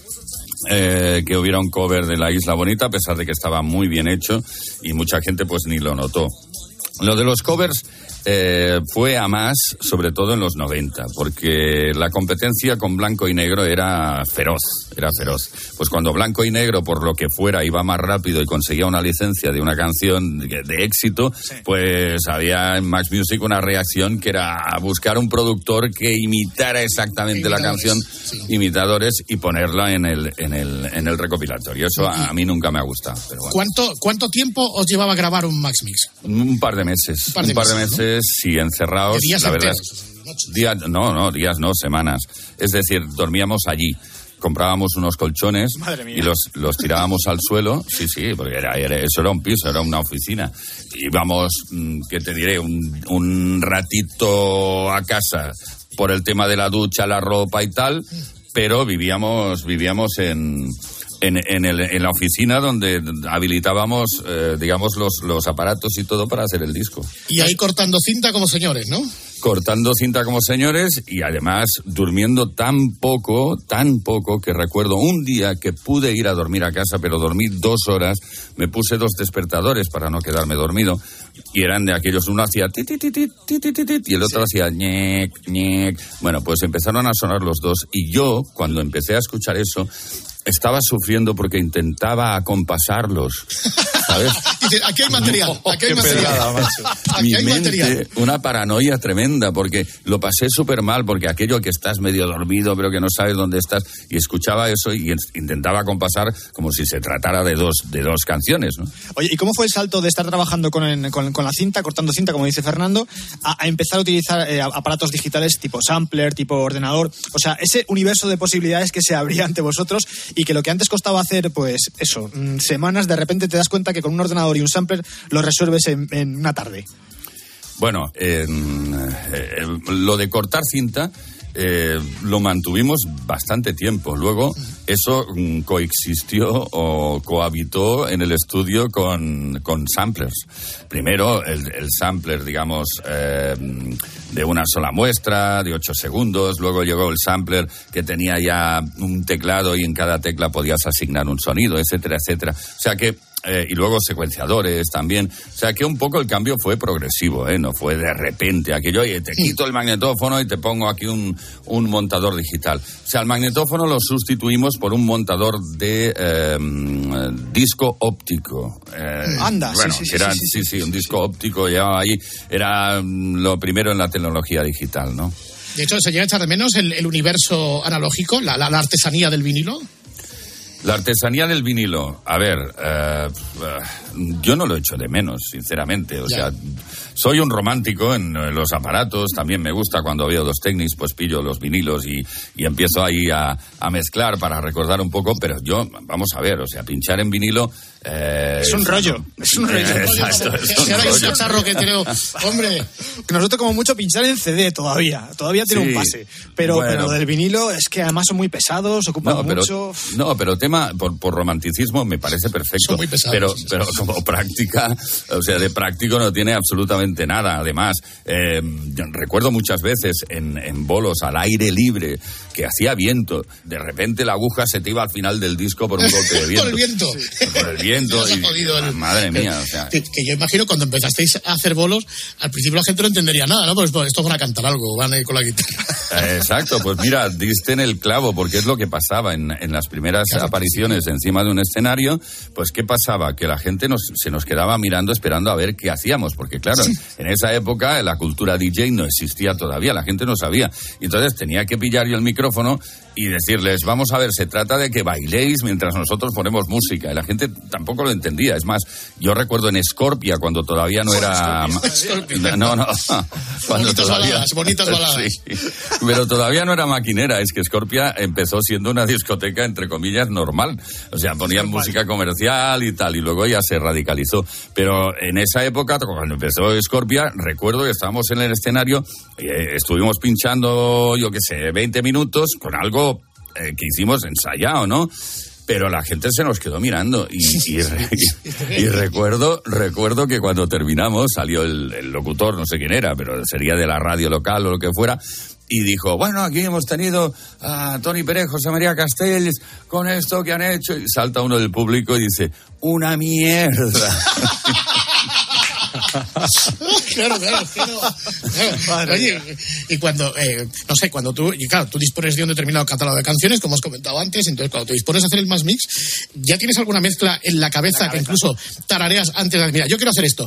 Eh, que hubiera un cover de La Isla Bonita, a pesar de que estaba muy bien hecho y mucha gente pues ni lo notó. Lo de los covers eh, fue a más, sobre todo en los noventa, porque la competencia con Blanco y Negro era feroz, era feroz. Pues cuando Blanco y Negro, por lo que fuera, iba más rápido y conseguía una licencia de una canción de, de éxito, sí, pues había en Max Music una reacción que era buscar un productor que imitara exactamente imitadores, la canción, sí, imitadores, y ponerla en el, en el, en el recopilatorio. Eso a, a mí nunca me ha gustado. Pero bueno. ¿Cuánto, ¿Cuánto tiempo os llevaba a grabar un Max Mix? Un par de meses. Un par de, un par de meses, meses ¿no? Sí, encerrados. ¿De días la verdad, enteros? Días, no, no, días no, semanas. Es decir, dormíamos allí. Comprábamos unos colchones y los, los tirábamos al suelo. Sí, sí, porque era, era, eso era un piso, era una oficina. Íbamos, ¿qué te diré? Un, un ratito a casa por el tema de la ducha, la ropa y tal, pero vivíamos, vivíamos en... En, en, el, en la oficina donde habilitábamos, eh, digamos, los, los aparatos y todo para hacer el disco. Y ahí cortando cinta como señores, ¿no? Cortando cinta como señores y además durmiendo tan poco, tan poco, que recuerdo un día que pude ir a dormir a casa, pero dormí dos horas, me puse dos despertadores para no quedarme dormido, y eran de aquellos, uno hacía ti, ti, ti, ti, ti, ti, ti, ti, y el otro hacía ñec, ñec. Bueno, pues empezaron a sonar los dos, y yo, cuando empecé a escuchar eso, estaba sufriendo porque intentaba acompasarlos, ¿sabes? Dice, aquí hay material, aquí hay Qué material. pedrada, macho. Aquí Mi hay mente, material. una paranoia tremenda, porque lo pasé súper mal, porque aquello que estás medio dormido, pero que no sabes dónde estás, y escuchaba eso y intentaba compasar como si se tratara de dos, de dos canciones, ¿no? Oye, ¿y cómo fue el salto de estar trabajando con, en, con, con la cinta, cortando cinta, como dice Fernando, a, a empezar a utilizar eh, aparatos digitales tipo sampler, tipo ordenador? O sea, ese universo de posibilidades que se abría ante vosotros y que lo que antes costaba hacer, pues eso, semanas, de repente te das cuenta que con un ordenador y un sampler lo resuelves en, en una tarde. Bueno, eh, eh, lo de cortar cinta eh, lo mantuvimos bastante tiempo. Luego eso mm, coexistió o cohabitó en el estudio con, con samplers. Primero el, el sampler, digamos, eh, de una sola muestra, de ocho segundos. Luego llegó el sampler que tenía ya un teclado y en cada tecla podías asignar un sonido, etcétera, etcétera. O sea que Eh, y luego secuenciadores también. O sea que un poco el cambio fue progresivo, ¿eh? No fue de repente aquello, oye, te quito el magnetófono y te pongo aquí un, un montador digital. O sea, el magnetófono lo sustituimos por un montador de eh, disco óptico. Eh, Anda, bueno, sí, sí, era, sí, sí, sí, sí, sí, un disco óptico llevaba ahí. Era lo primero en la tecnología digital, ¿no? De hecho, ¿se llega a echar de menos el, el universo analógico, la, la, la artesanía del vinilo? La artesanía del vinilo, a ver, eh, yo no lo echo de menos, sinceramente. O ya. sea, soy un romántico en, en los aparatos, también me gusta cuando veo los Technics, pues pillo los vinilos y, y empiezo ahí a, a mezclar para recordar un poco, pero yo, vamos a ver, o sea, pinchar en vinilo... Eh, es un rollo, es un rollo. Eh, exacto, es un rollo. Es un cacharro que creo, hombre. Nosotros como mucho pinchar en C D todavía, todavía tiene sí, un pase. Pero, bueno. pero del vinilo es que además son muy pesados, ocupan no, pero, mucho. No, pero tema, por, por romanticismo me parece perfecto. Son muy pesados. Pero, sí, sí, pero sí. como práctica, o sea, de práctico no tiene absolutamente nada. Además, eh, recuerdo muchas veces en, en bolos al aire libre que hacía viento. De repente la aguja se te iba al final del disco por un golpe de viento. Por el viento. Sí, por el viento. Y, el, madre mía, o sea. Que, que yo imagino cuando empezasteis a hacer bolos, al principio la gente no entendería nada, ¿no? Pues, pues estos van a cantar algo, van a ir con la guitarra. Exacto, pues mira, diste en el clavo, porque es lo que pasaba en, en las primeras claro, apariciones sí. encima de un escenario. Pues ¿qué pasaba? Que la gente nos, se nos quedaba mirando, esperando a ver qué hacíamos, porque claro, sí. en esa época la cultura D J no existía todavía, la gente no sabía. Entonces tenía que pillar yo el micrófono y decirles, vamos a ver, se trata de que bailéis mientras nosotros ponemos música. Y la gente tampoco lo entendía. Es más, yo recuerdo en Scorpia, cuando todavía no era... Scorpia. No, no. Cuando bonitas todavía... baladas, bonitas baladas. Sí. Pero todavía no era maquinera. Es que Scorpia empezó siendo una discoteca, entre comillas, normal. O sea, ponían normal. música comercial y tal, y luego ya se radicalizó. Pero en esa época, cuando empezó Scorpia, recuerdo que estábamos en el escenario, eh, estuvimos pinchando, yo qué sé, veinte minutos con algo Eh, que hicimos ensayado, ¿no? Pero la gente se nos quedó mirando y, y, y, y recuerdo recuerdo que cuando terminamos salió el, el locutor, no sé quién era, pero sería de la radio local o lo que fuera, y dijo, bueno, aquí hemos tenido a Toni Pérez, José María Castells, con esto que han hecho, y salta uno del público y dice, una mierda. Claro, claro, claro. claro. Oye, y cuando, eh, no sé, cuando tú, y claro, tú dispones de un determinado catálogo de canciones, como has comentado antes, entonces cuando te dispones a hacer el Mass Mix, ¿ya tienes alguna mezcla en la cabeza, la cabeza. que incluso tarareas antes de, mira, yo quiero hacer esto?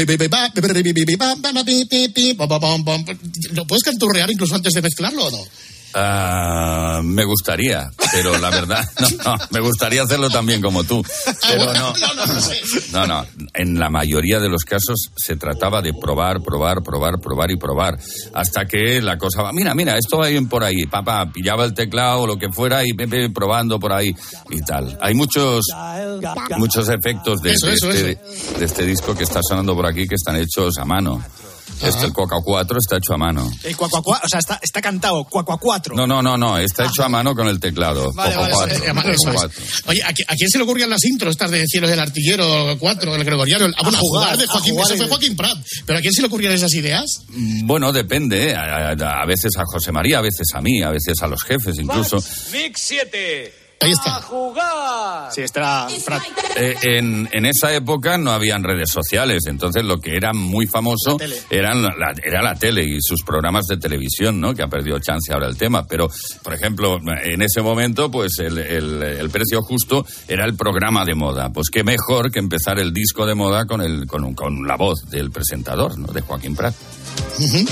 ¿Lo puedes canturrear incluso antes de mezclarlo o no? Uh, me gustaría, pero la verdad, no, no, me gustaría hacerlo también como tú, pero no, no, no, no, sé. no, no, en la mayoría de los casos se trataba de probar, probar, probar, probar y probar, hasta que la cosa va, mira, mira, esto va bien por ahí, papá, pillaba el teclado o lo que fuera y pepe, probando por ahí y tal. Hay muchos, muchos efectos de, eso, de, eso, este, eso. de este disco que está sonando por aquí que están hechos a mano. Este, el Cuaca cuatro, está hecho a mano. El Cuaca cuatro, o sea, está, está cantado Cuaca cuatro. No, no, no, no, está hecho a mano con el teclado. Vale, vale, cuatro, vale, vale, eso es. Oye, ¿a, ¿a quién se le ocurrían las intros estas de Cielos del Artillero cuatro, el Gregoriano? El, ah, bueno, a jugar, de Joaquín, eso fue Joaquín Prat. ¿Pero a quién se le ocurrían esas ideas? Bueno, depende. A, a, a veces a José María, a veces a mí, a veces a los jefes incluso. Mix siete. Ahí está. ¡A jugar! Sí, está Prat. Eh, en, en esa época no habían redes sociales, entonces lo que era muy famoso eran la, era la tele y sus programas de televisión, ¿no? Que ha perdido chance ahora el tema. Pero, por ejemplo, en ese momento, pues el, el, el precio justo era el programa de moda. Pues qué mejor que empezar el disco de moda con el con, con la voz del presentador, ¿no? De Joaquín Prat. Uh-huh.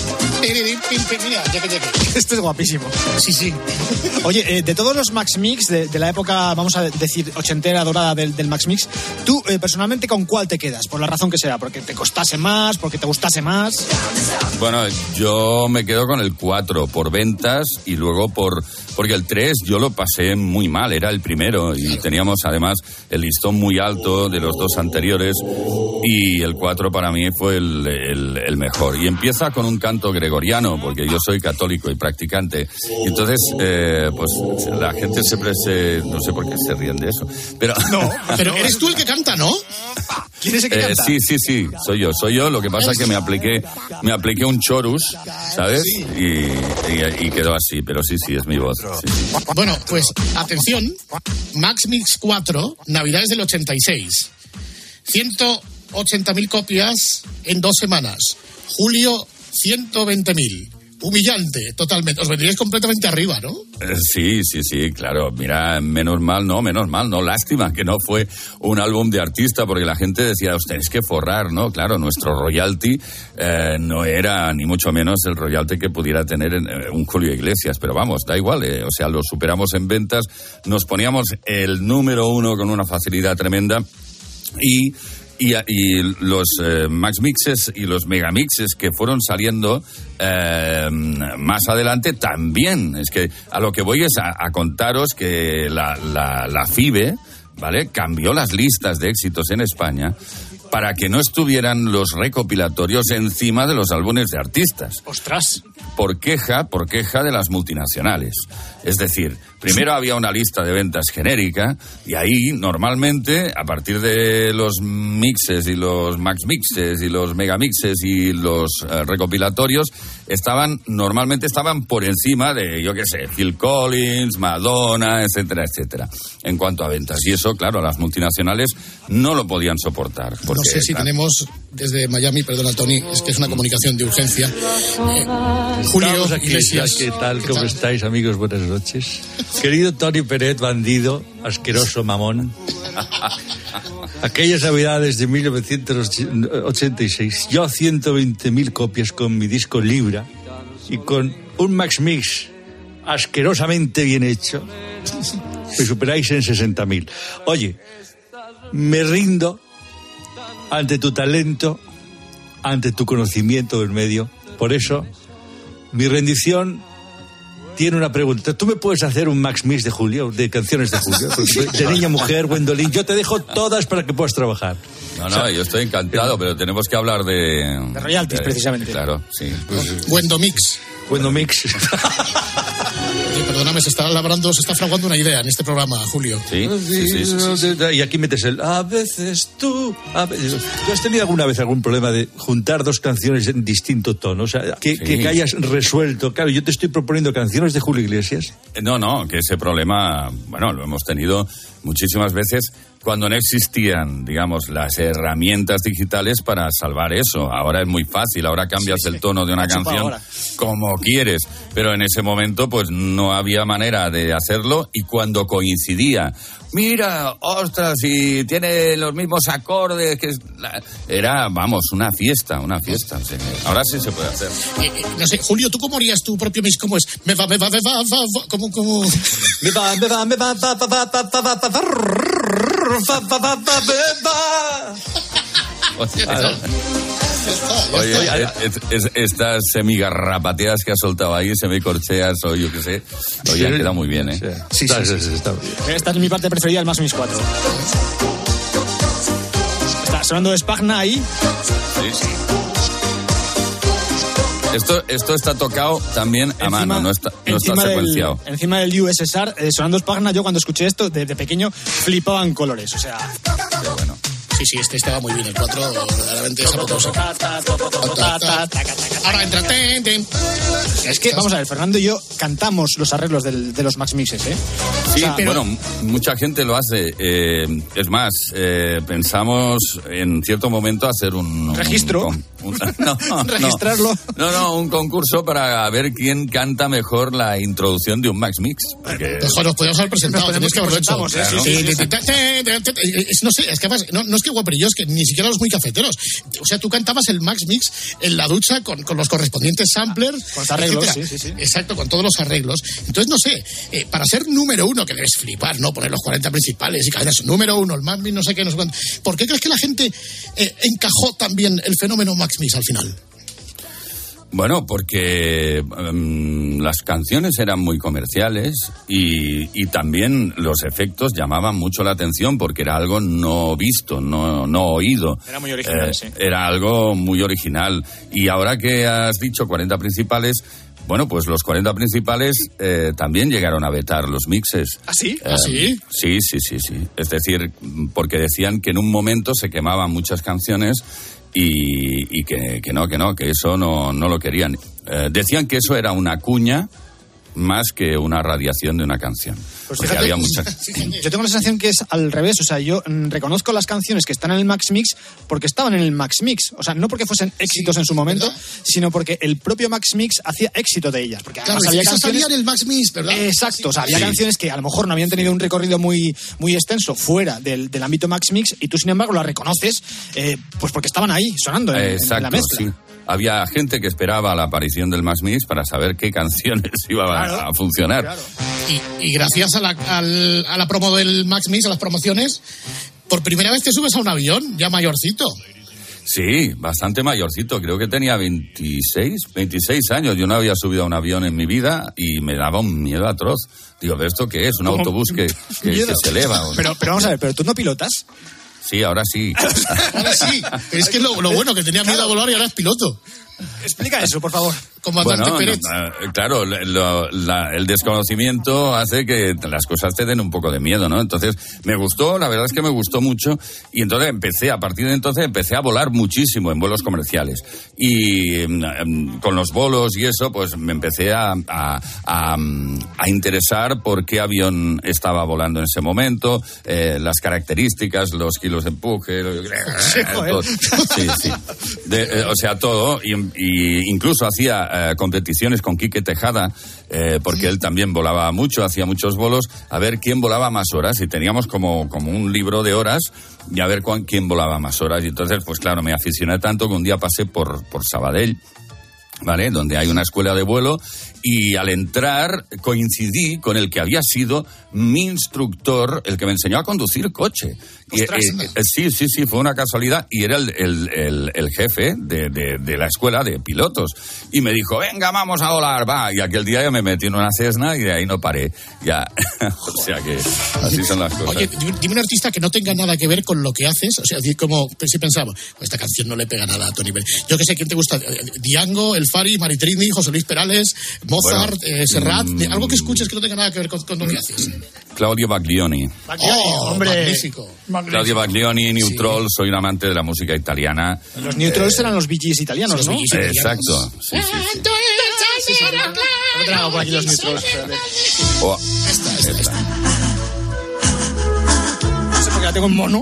Mira, ya que, ya que. Este es guapísimo. Sí, sí. Oye, eh, de todos los Max Mix de, de la época, vamos a decir, ochentera, dorada del, del Max Mix, tú eh, personalmente ¿con cuál te quedas? Por la razón que sea, porque te costase más, porque te gustase más. Bueno, yo me quedo con el cuatro por ventas y luego por... Porque el tres yo lo pasé muy mal, era el primero y teníamos además el listón muy alto de los dos anteriores y el cuatro para mí fue el, el, el mejor. Y empieza con un canto gregoriano, porque yo soy católico y practicante. Y entonces, eh, pues la gente siempre se... No sé por qué se ríen de eso. Pero, no, pero eres tú el que canta, ¿no? ¿Quién es el que eh, canta? Sí, sí, sí, soy yo, soy yo. Lo que pasa es que me apliqué, me apliqué un chorus, ¿sabes? Y, y, y quedó así, pero sí, sí, es mi voz. Sí. Bueno, pues atención, Max Mix cuatro, Navidades del ochenta y seis. ciento ochenta mil copias en dos semanas. Julio, ciento veinte mil. Humillante, totalmente. Os vendríais completamente arriba, ¿no? Eh, sí, sí, sí, claro. Mira, menos mal, no, menos mal, no. Lástima que no fue un álbum de artista, porque la gente decía, os tenéis que forrar, ¿no? Claro, nuestro royalty eh, no era ni mucho menos el royalty que pudiera tener en, eh, un Julio Iglesias, pero vamos, da igual, eh, o sea, lo superamos en ventas, nos poníamos el número uno con una facilidad tremenda y... Y, y los eh, Max Mixes y los Mega Mixes que fueron saliendo eh, más adelante también. Es que a lo que voy es a, a contaros que la, la, la F I B E, ¿vale?, cambió las listas de éxitos en España para que no estuvieran los recopilatorios encima de los álbumes de artistas. ¡Ostras! Por queja, por queja de las multinacionales. Es decir, primero había una lista de ventas genérica y ahí normalmente, a partir de los mixes y los max mixes y los mega mixes y los eh, recopilatorios, estaban, normalmente estaban por encima de, yo qué sé, Phil Collins, Madonna, etcétera, etcétera, en cuanto a ventas. Y eso, claro, las multinacionales no lo podían soportar. Porque, no sé si claro, tenemos desde Miami, perdona Tony, es que es una comunicación de urgencia. Eh, Julio aquí, Iglesias. ¿Qué tal? ¿Qué ¿Cómo tal? estáis, amigos? Buenas noches. Querido Tony Peret, bandido, asqueroso mamón. Aquellas navidades de mil novecientos ochenta y seis, yo ciento veinte mil copias con mi disco Libra y con un Max Mix asquerosamente bien hecho, me superáis en sesenta mil. Oye, me rindo ante tu talento, ante tu conocimiento del medio. Por eso, mi rendición tiene una pregunta. ¿Tú me puedes hacer un Max Mix de Julio, de canciones de Julio? De niña, mujer, Gwendolyn. Yo te dejo todas para que puedas trabajar. No, no, yo estoy encantado, pero tenemos que hablar de... De royalties, de, precisamente. Claro, sí. Pues, Wendomix. Wendomix. Oye, perdóname, se está labrando, se está fraguando una idea en este programa, Julio. Sí, sí, sí, sí, sí, sí. Y aquí metes el a veces tú, a veces... ¿Tú has tenido alguna vez algún problema de juntar dos canciones en distinto tono? O sea, que, sí. que, que hayas resuelto. Claro, yo te estoy proponiendo canciones de Julio Iglesias. No, no, que ese problema, bueno, lo hemos tenido muchísimas veces cuando no existían, digamos, las herramientas digitales para salvar eso. Ahora es muy fácil, ahora cambias sí, sí. el tono de una Mucho canción como quieres, pero en ese momento pues no había manera de hacerlo y cuando coincidía, mira, ostras, y tiene los mismos acordes, que era, vamos, una fiesta, una fiesta. Sí. Ahora sí se puede hacer. Eh, eh, no sé, Julio, ¿tú cómo harías tu propio mix? ¿Cómo es? Me va, me va, me va, va, va ¿cómo, cómo? Me va, me va, me va, va, va, va, va, va, va, va, Oye, es, es, estas semigarrapateas que has soltado ahí, semicorcheas o yo qué sé, oye, han quedado muy bien, ¿eh? Sí, sí, sí, sí, está muy bien. Esta es mi parte preferida, el Max Mix cuatro. Está sonando Spagna ahí. Sí, sí. Esto, esto está tocado también a encima, mano, no está, no está secuenciado. Del, encima del U S S R, eh, sonando Spagna, yo cuando escuché esto, desde pequeño, flipaba en colores, o sea... Pero bueno. Sí, sí, este estaba muy bien, el cuatro, realmente esa cosa. Ahora entra... Ten, ten. Es que, vamos a ver, Fernando y yo cantamos los arreglos del, de los Max Mixes, ¿eh? Sí, o sea, pero... bueno, mucha gente lo hace. Eh, es más, eh, pensamos en cierto momento hacer un... ¿Registro? Un, un, no, no, ¿Registrarlo? No, no, un concurso para ver quién canta mejor la introducción de un Max Mix. Porque... Pues nos podíamos haber presentado, tenéis que haberlo hecho. ¿eh? Sí, sí, sí, sí. No sé, es que además, no, no es que guaperillos, que ni siquiera los muy cafeteros. O sea, tú cantabas el Max Mix en la ducha con, con los correspondientes samplers. Con los arreglos, sí, sí, sí. Exacto, con todos los arreglos. Entonces, no sé, eh, para ser número uno, que debes flipar, ¿no? Poner los cuarenta principales y cadenas número uno, el Max Mix, no sé qué, no sé cuánto. ¿Por qué crees que la gente eh, encajó también el fenómeno Max Mix al final? Bueno, porque um, las canciones eran muy comerciales y, y también los efectos llamaban mucho la atención porque era algo no visto, no, no oído. Era muy original, eh, sí. Era algo muy original. Y ahora que has dicho cuarenta principales... Bueno, pues los cuarenta principales eh, también llegaron a vetar los mixes. ¿Ah, sí? Eh, ¿Ah, sí? Sí, sí, sí, sí. Es decir, porque decían que en un momento se quemaban muchas canciones y, y que, que no, que no, que eso no, no lo querían. Eh, decían que eso era una cuña más que una radiación de una canción. Pues porque fíjate, había muchas... Yo tengo la sensación que es al revés, o sea, yo mm, reconozco las canciones que están en el Max Mix porque estaban en el Max Mix, o sea, no porque fuesen éxitos sí, en su momento, ¿verdad? Sino porque el propio Max Mix hacía éxito de ellas, porque claro, además había eso canciones... salía en el Max Mix, ¿verdad? Exacto, o sea, había sí. canciones que a lo mejor no habían tenido un recorrido muy, muy extenso fuera del, del ámbito Max Mix y tú, sin embargo, las reconoces eh, pues porque estaban ahí, sonando en, Exacto, en la mezcla. Sí. Había gente que esperaba la aparición del Max Mix para saber qué canciones iban claro, a funcionar. Claro. Y, y gracias a la, al, a la promo del Max Mix, a las promociones, por primera vez te subes a un avión, ya mayorcito. Sí, bastante mayorcito. Creo que tenía veintiséis, veintiséis años. Yo no había subido a un avión en mi vida y me daba un miedo atroz. Digo, ¿pero esto qué es? ¿Un autobús que, que, que se eleva? ¿O no? Pero, pero vamos a ver, ¿pero tú no pilotas? Sí, ahora sí. Ahora sí. Es que lo, lo bueno, que tenía miedo a volar y ahora es piloto. Explica eso, por favor. Comandante bueno, Pérez. No, claro, lo, la, el desconocimiento hace que las cosas te den un poco de miedo, ¿no? Entonces, me gustó, la verdad es que me gustó mucho, y entonces empecé, a partir de entonces, empecé a volar muchísimo en vuelos comerciales. Y um, con los vuelos y eso, pues me empecé a, a, a, a interesar por qué avión estaba volando en ese momento, eh, las características, los kilos de empuje, sí, todo. sí, sí. De, eh, o sea, todo, y, y incluso hacía eh, competiciones con Quique Tejada, eh, porque él también volaba mucho, hacía muchos vuelos, a ver quién volaba más horas, y teníamos como, como un libro de horas, y a ver cuán, quién volaba más horas, y entonces, pues claro, me aficioné tanto que un día pasé por, por Sabadell, ¿vale? Donde hay una escuela de vuelo, y al entrar coincidí con el que había sido mi instructor, el que me enseñó a conducir coche. Y, eh, eh, sí, sí, sí, fue una casualidad, y era el, el, el, el jefe de, de, de la escuela de pilotos. Y me dijo, venga, vamos a volar, va. Y aquel día ya me metí en una Cessna y de ahí no paré. Ya, o sea que así son las cosas. Oye, dime un artista que no tenga nada que ver con lo que haces. O sea, como si pensaba, esta canción no le pega nada a Tony Pérez. Yo que sé, ¿quién te gusta? Diango, El Fari, Maritrini, José Luis Perales, Mozart, bueno, eh, Serrat. Mm, algo que escuches que no tenga nada que ver con, con lo que haces. Claudio Baglioni. Baglioni, oh, hombre. Magnífico. Claudio Baglioni, New Trolls, sí. Soy un amante de la música italiana. Los New Trolls eh, eran los Bee Gees italianos, ¿no? Gees italianos. Exacto. Sí, sí, sí. sí, sí. No tengo por aquí los New Trolls. Oh, esta, esta, esta. esta. No sé por qué la tengo en mono.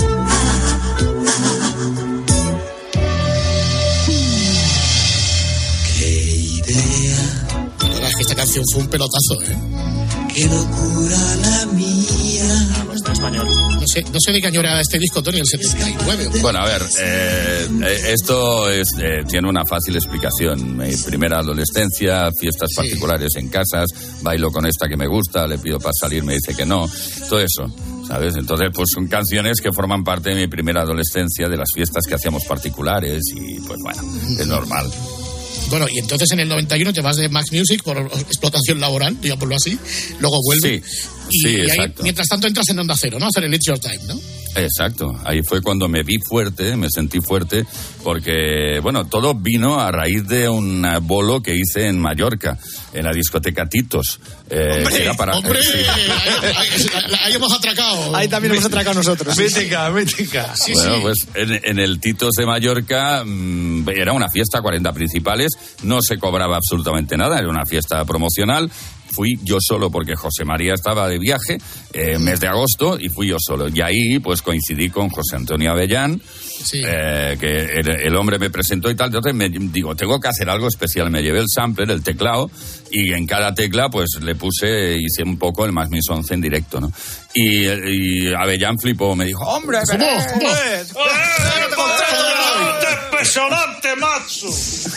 Qué idea. La verdad es que esta canción fue un pelotazo, ¿eh? Qué locura la mía. Ah, pues está español. No sé, no sé de qué año era este disco, Tony, el setenta y nueve. Bueno, a ver, eh, esto es, eh, tiene una fácil explicación. Mi primera adolescencia, fiestas sí. particulares en casas, bailo con esta que me gusta, le pido para salir, me dice que no, todo eso, ¿sabes? Entonces, pues son canciones que forman parte de mi primera adolescencia, de las fiestas que hacíamos particulares y, pues bueno, es normal. Bueno, y entonces en el noventa y uno te vas de Max Music por explotación laboral, digámoslo así, luego vuelves. Sí, y, sí, y ahí, exacto. mientras tanto entras en Onda Cero, ¿no? A hacer el It's Your Time, ¿no? Exacto, ahí fue cuando me vi fuerte, me sentí fuerte, porque, bueno, todo vino a raíz de un bolo que hice en Mallorca, en la discoteca Titos. Eh, ¡Hombre! era para, ¡Hombre! sí. ahí, ahí, ahí hemos atracado. Ahí también hemos atracado nosotros. Mítica, mítica. Sí, bueno, sí. pues en, en el Titos de Mallorca mmm, era una fiesta, cuarenta principales, no se cobraba absolutamente nada, era una fiesta promocional. Fui yo solo porque José María estaba de viaje, eh, mes de agosto, y fui yo solo. Y ahí pues coincidí con José Antonio Avellán, sí. eh, que el, el hombre me presentó y tal. Entonces me digo, tengo que hacer algo especial. Me llevé el sampler, el teclado, y en cada tecla pues le puse, hice un poco el Max Misonce en directo, ¿no? Y, y Avellán flipó, me dijo, hombre, ¿Cómo? ¿Cómo? ¡Impresionante, Matsu!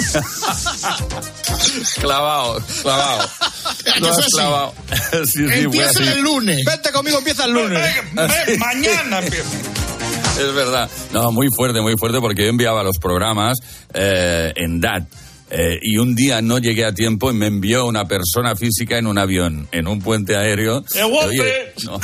Clavado, clavado. Lo has clavado. Sí, sí, empieza el lunes. Vente conmigo, empieza el lunes. Ven, ven, mañana empieza. Es verdad. No, muy fuerte, muy fuerte, porque yo enviaba los programas eh, en D A T. Eh, y un día no llegué a tiempo y me envió una persona física en un avión, en un puente aéreo. ¡Qué guapo! No.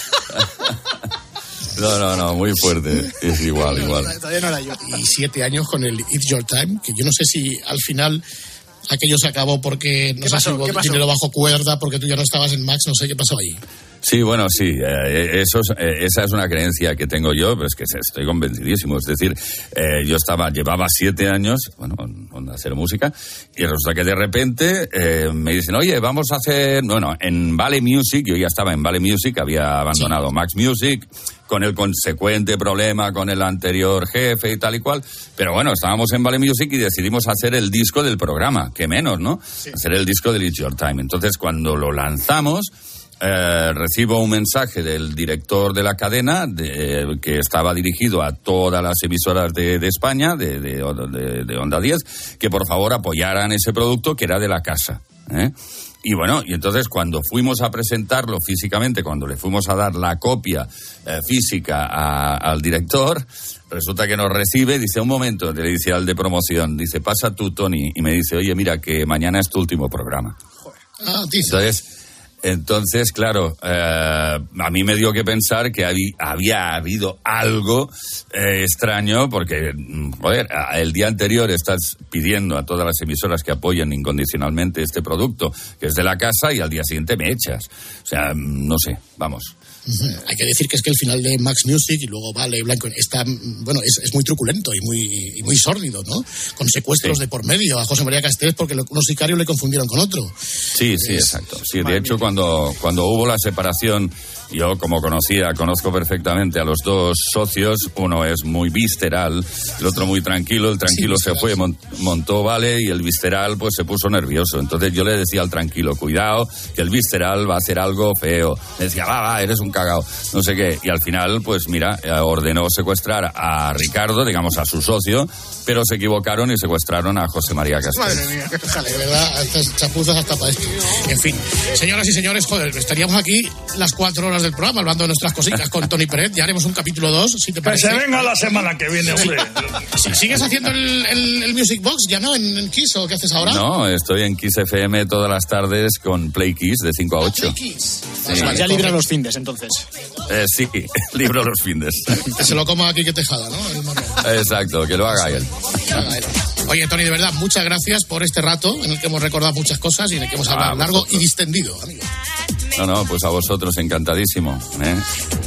no, no, no, muy fuerte. Es igual, igual. Todavía no era yo. Y siete años con el It's Your Time, que yo no sé si al final aquello se acabó porque no sé si hubo dinero bajo cuerda, porque tú ya no estabas en Max, no sé qué pasó ahí. Sí, bueno, sí, eh, eso es, eh, esa es una creencia que tengo yo, pero es que estoy convencidísimo. Es decir, eh, yo estaba, llevaba siete años, bueno, con hacer música, y resulta que de repente eh, me dicen, oye, vamos a hacer, bueno, en Vale Music, yo ya estaba en Vale Music, había abandonado sí. Max Music, con el consecuente problema con el anterior jefe y tal y cual, pero bueno, estábamos en Vale Music y decidimos hacer el disco del programa, que menos, ¿no? Sí. Hacer el disco del It's Your Time. Entonces, cuando lo lanzamos, Eh, recibo un mensaje del director de la cadena de, que estaba dirigido a todas las emisoras de, de España, de, de, de, de Onda diez, que por favor apoyaran ese producto que era de la casa, ¿eh? Y bueno, y entonces cuando fuimos a presentarlo físicamente, cuando le fuimos a dar la copia eh, física a, al director, resulta que nos recibe, dice, un momento, le dice al de promoción, dice, pasa tú, Tony, y me dice, oye, mira, que mañana es tu último programa. Joder. Ah, dice. Entonces... Entonces, claro, eh, a mí me dio que pensar que había, había habido algo eh, extraño, porque, joder, el día anterior estás pidiendo a todas las emisoras que apoyen incondicionalmente este producto, que es de la casa, y al día siguiente me echas. O sea, no sé, vamos. Uh-huh. Hay que decir que es que el final de Max Music y luego Vale Blanco está, bueno, es, es muy truculento y muy y muy sórdido, ¿no? Con secuestros sí. de por medio a José María Castells porque unos sicarios le confundieron con otro. Sí, sí, es, exacto. Sí, de hecho, cuando, cuando hubo la separación, yo como conocía, conozco perfectamente a los dos socios, uno es muy visceral, el otro muy tranquilo, el tranquilo sí, se fue, montó Vale, y el visceral pues se puso nervioso. Entonces yo le decía al tranquilo, cuidado, que el visceral va a hacer algo feo. Me decía, va, va, eres un cagao, no sé qué. Y al final, pues mira, ordenó secuestrar a Ricardo, digamos a su socio, pero se equivocaron y secuestraron a José María Castells. Madre mía, qué jale, de verdad, estas chapuzas hasta para esto. En fin, señoras y señores, joder, estaríamos aquí las cuatro horas del programa hablando de nuestras cositas con Tony Peret. Ya haremos un capítulo dos, si te parece. Que se venga la semana que viene, hombre. Sí. ¿Sigues haciendo el, el, el Music Box ya no en, en Kiss o qué haces ahora? No, estoy en Kiss F M todas las tardes con Play Kiss de cinco a ocho. Play Kiss. Sí. Vale, ya libra los findes, entonces. Eh, sí, libro los findes. Que se lo coma aquí que Tejada, ¿no? El Exacto, que lo haga él. Que haga él. Oye, Tony, de verdad, muchas gracias por este rato en el que hemos recordado muchas cosas y en el que hemos hablado ah, largo y distendido, amigo. No, no, pues a vosotros, encantadísimo. ¿eh?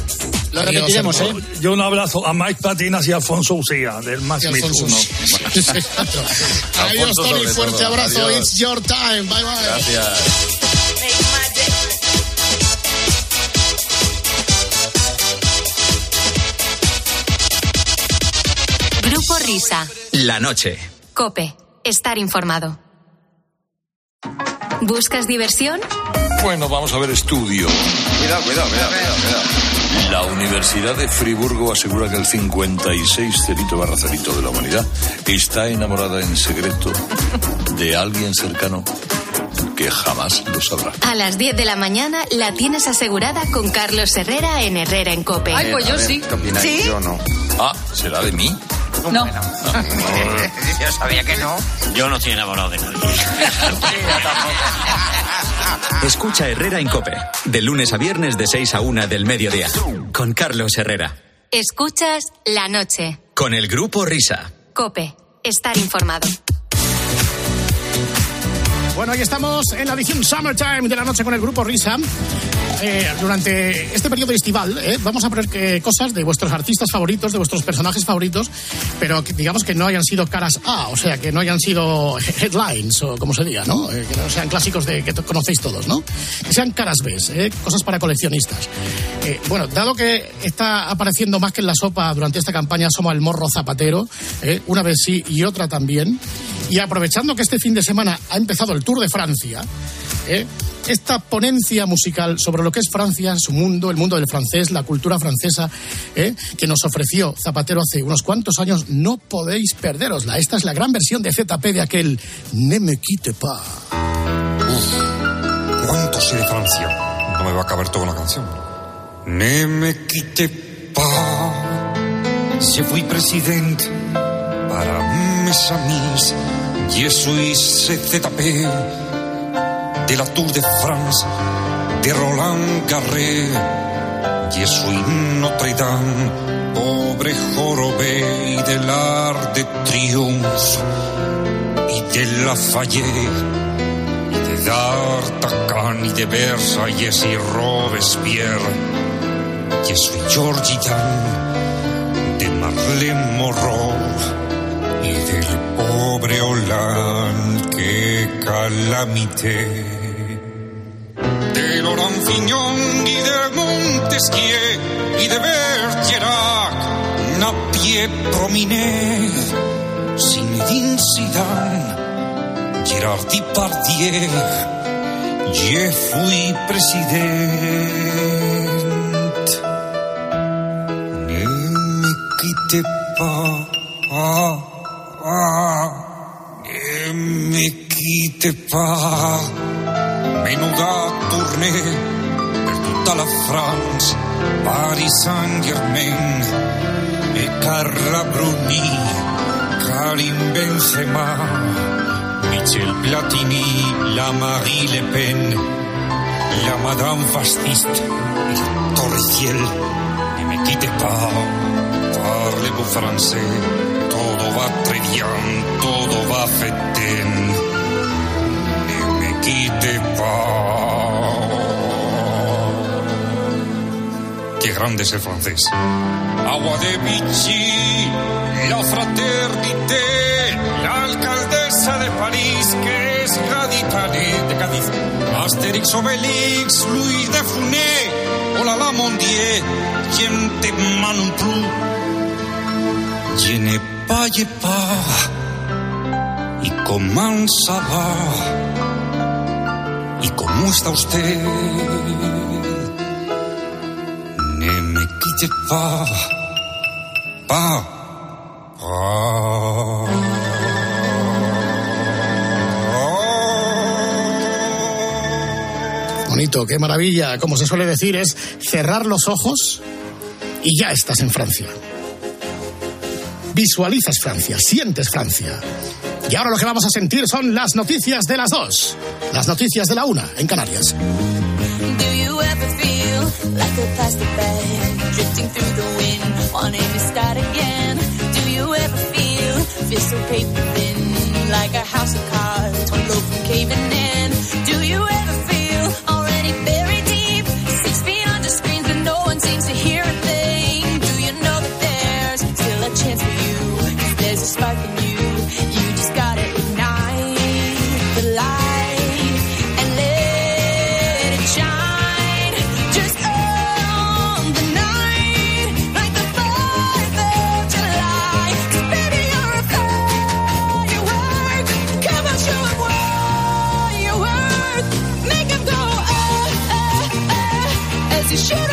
Lo repetiremos, ¿eh? Yo un abrazo a Mike Patinas y a Alfonso Ucía, del Max Mix uno. Adiós, Tony, fuerte abrazo. Adiós. It's your time. Bye, bye. Gracias. Grupo Risa. La noche. COPE. Estar informado. ¿Buscas diversión? Bueno, vamos a ver estudio. Cuidado, cuidado, cuidado, cuidado, cuidado. La Universidad de Friburgo asegura que el cincuenta y seis cerito barra cerito de la humanidad está enamorada en secreto de alguien cercano que jamás lo sabrá. A las diez de la mañana la tienes asegurada con Carlos Herrera en Herrera en COPE. Ay, pues yo ver, sí. ¿Qué opináis? ¿Sí? Yo no. Ah, ¿será de mí? No. no. Yo sabía que no. Yo no estoy enamorado de nadie. Escucha Herrera en COPE, de lunes a viernes de seis a una del mediodía, con Carlos Herrera. Escuchas La Noche. Con el Grupo Risa. COPE. Estar informado. Bueno, ahí estamos en la edición Summertime de La Noche con el Grupo Risa. Eh, durante este periodo estival eh, vamos a poner que, cosas de vuestros artistas favoritos, de vuestros personajes favoritos, pero que, digamos que no hayan sido caras A, o sea, que no hayan sido headlines o como se diga, ¿no? Eh, que no sean clásicos de que conocéis todos, ¿no? Que sean caras B, eh, cosas para coleccionistas. Eh, bueno, dado que está apareciendo más que en la sopa durante esta campaña Somos el Morro Zapatero, eh, una vez sí y otra también, y aprovechando que este fin de semana ha empezado el Tour de Francia, eh, esta ponencia musical sobre lo que es Francia, su mundo, el mundo del francés, la cultura francesa, ¿eh? que nos ofreció Zapatero hace unos cuantos años, no podéis perderosla. Esta es la gran versión de Z P de aquel Ne me quitte pas. Uf, ¿cuánto sé de Francia? No me va a caber toda la canción. Ne me quitte pas, je fui president para mes amis, je suis Z P de la Tour de France, de Roland Garros, je suis Notre-Dame, pobre jorobé, y del Arc de Triomphe, y de Lafayette, y de D'Artagnan, y de Versalles, y Robespierre, je suis Georgie Dan, de Marlene Monroe, y del pobre Hollande, qué calamité. De Laurent Fignon y de Montesquieu y de Bergerac, Napier, Prominet, Zinedine Zidane, Gérard Depardieu, je fui president. Ne me quitte pas, ah, ah, ne me quitte pas. Menuda tournée per tutta la France, Paris Saint-Germain e Carla Bruni, Karim Benzema, Michel Platini, la Marie Le Pen, la Madame Fasciste et la Torre Eiffel. Ne me quitte pas, parlez-vous français, todo va très bien, todo va feten. Quitte pas. Qué grande es el francés. Agua de Vichy, la fraternité, la alcaldesa de París, que es gaditana de Cádiz. Astérix, Obélix, Louis de Funès, oh la la mon Dieu, quien te non plus. Je ne paye pas. Y comment ça va? ¿Y cómo está usted? Ne me quitte pas, pas, pas. Bonito, qué maravilla. Como se suele decir, es cerrar los ojos y ya estás en Francia. Visualizas Francia, sientes Francia. Y ahora lo que vamos a sentir son las noticias de las dos. Las noticias de la una en Canarias. Do you ever feel like a plastic bag drifting through the wind, wanting to start again? Do you ever feel, feel so paper thin, like a house of cards, one loaf from caving in? Do you ever feel already buried deep, six feet under screens but no one seems to hear a thing? Do you know that there's still a chance for you, 'cause there's a spark in you? You just gotta ignite the light and let it shine. Just on the night, like the fourth of July. 'Cause baby, you're a firework. Come on, show 'em what you're worth. Make 'em go, oh, oh, oh, as you should.